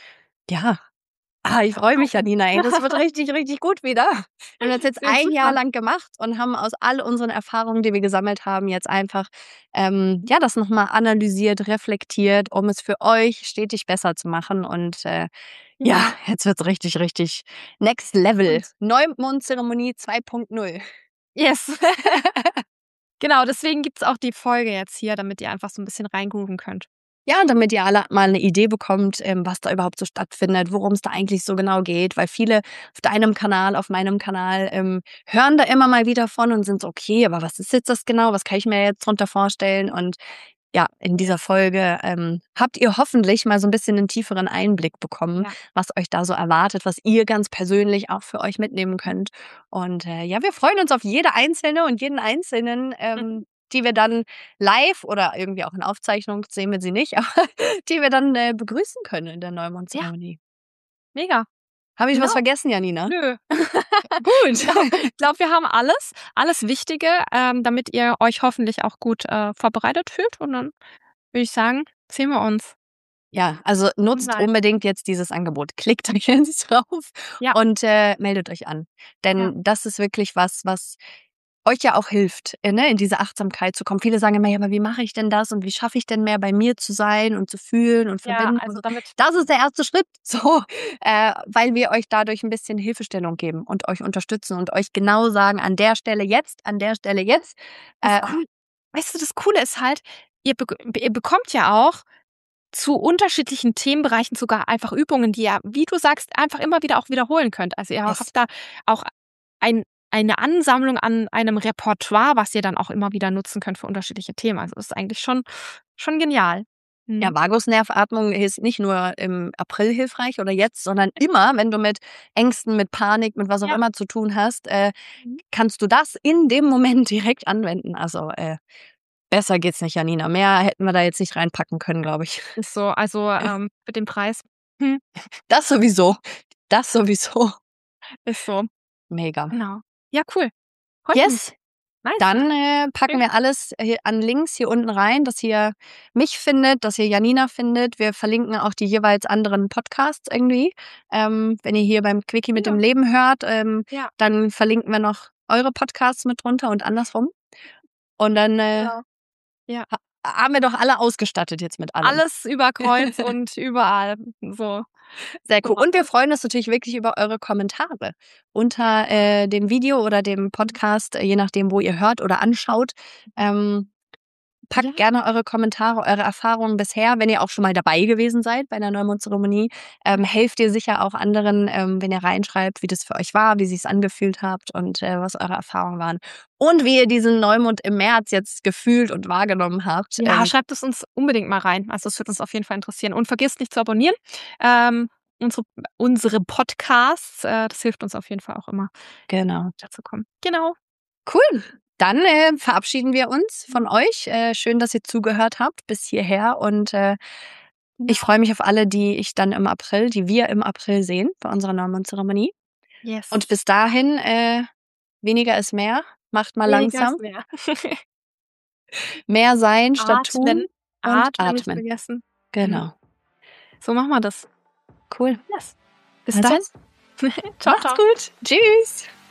ich freue mich, Janina. Ey, das wird richtig, richtig gut wieder. Wir haben das jetzt ein Jahr lang gemacht und haben aus all unseren Erfahrungen, die wir gesammelt haben, jetzt einfach das nochmal analysiert, reflektiert, um es für euch stetig besser zu machen. Und jetzt wird's richtig, richtig next level. Neumondzeremonie 2.0. Yes. Genau, deswegen gibt's auch die Folge jetzt hier, damit ihr einfach so ein bisschen reingrooven könnt. Ja, damit ihr alle mal eine Idee bekommt, was da überhaupt so stattfindet, worum es da eigentlich so genau geht. Weil viele auf deinem Kanal, auf meinem Kanal hören da immer mal wieder von und sind so, okay, aber was ist jetzt das genau? Was kann ich mir jetzt drunter vorstellen? Und ja, in dieser Folge habt ihr hoffentlich mal so ein bisschen einen tieferen Einblick bekommen, was euch da so erwartet, was ihr ganz persönlich auch für euch mitnehmen könnt. Und wir freuen uns auf jede Einzelne und jeden Einzelnen, die wir dann live oder irgendwie auch in Aufzeichnung, sehen wir sie nicht, aber die wir dann begrüßen können in der Neumondzeremonie. Mega. Habe ich was vergessen, Janina? Nö. Gut. Ich glaube, wir haben alles Wichtige, damit ihr euch hoffentlich auch gut vorbereitet fühlt. Und dann würde ich sagen, sehen wir uns. Ja, also nutzt unbedingt jetzt dieses Angebot. Klickt euch jetzt drauf und meldet euch an. Denn das ist wirklich was euch ja auch hilft, ne, in diese Achtsamkeit zu kommen. Viele sagen immer, ja, aber wie mache ich denn das und wie schaffe ich denn mehr bei mir zu sein und zu fühlen und verbinden? Also das ist der erste Schritt, so, weil wir euch dadurch ein bisschen Hilfestellung geben und euch unterstützen und euch genau sagen, an der Stelle jetzt. Weißt du, das Coole ist halt, ihr bekommt ja auch zu unterschiedlichen Themenbereichen sogar einfach Übungen, die ihr, wie du sagst, einfach immer wieder auch wiederholen könnt. Also ihr habt da auch eine Ansammlung an einem Repertoire, was ihr dann auch immer wieder nutzen könnt für unterschiedliche Themen. Also das ist eigentlich schon genial. Ja, Vagusnervatmung ist nicht nur im April hilfreich oder jetzt, sondern immer, wenn du mit Ängsten, mit Panik, mit was auch immer zu tun hast, kannst du das in dem Moment direkt anwenden. Also besser geht's nicht, Janina. Mehr hätten wir da jetzt nicht reinpacken können, glaube ich. Ist so, also mit dem Preis. Das sowieso. Ist so. Mega. Genau. Ja, cool. Yes. Nice. Dann packen wir alles an Links hier unten rein, dass ihr mich findet, dass ihr Janina findet. Wir verlinken auch die jeweils anderen Podcasts irgendwie. Wenn ihr hier beim Quickie mit dem Leben hört, dann verlinken wir noch eure Podcasts mit drunter und andersrum. Und dann haben wir doch alle ausgestattet jetzt mit allem. Alles über Kreuz und überall. So. Sehr cool. Und wir freuen uns natürlich wirklich über eure Kommentare unter dem Video oder dem Podcast, je nachdem, wo ihr hört oder anschaut. Packt gerne eure Kommentare, eure Erfahrungen bisher, wenn ihr auch schon mal dabei gewesen seid bei einer Neumondzeremonie. Helft ihr sicher auch anderen, wenn ihr reinschreibt, wie das für euch war, wie sich's angefühlt habt und was eure Erfahrungen waren. Und wie ihr diesen Neumond im März jetzt gefühlt und wahrgenommen habt. Ja, schreibt es uns unbedingt mal rein. Also es wird uns auf jeden Fall interessieren. Und vergesst nicht zu abonnieren. unsere Podcasts. Das hilft uns auf jeden Fall auch immer, Genau. dazu kommen. Genau. Cool. Dann verabschieden wir uns von euch. Schön, dass ihr zugehört habt bis hierher. Und ich freue mich auf alle, die wir im April sehen bei unserer Neumondzeremonie. Yes. Und bis dahin, weniger ist mehr. Macht mal Weniger langsam. ist mehr. Mehr sein statt tun. Und Atmen. Nicht atmen. vergessen. Genau. So machen wir das. Cool. Yes. Bis Also, dann. Ciao, macht's ciao. gut. Tschüss.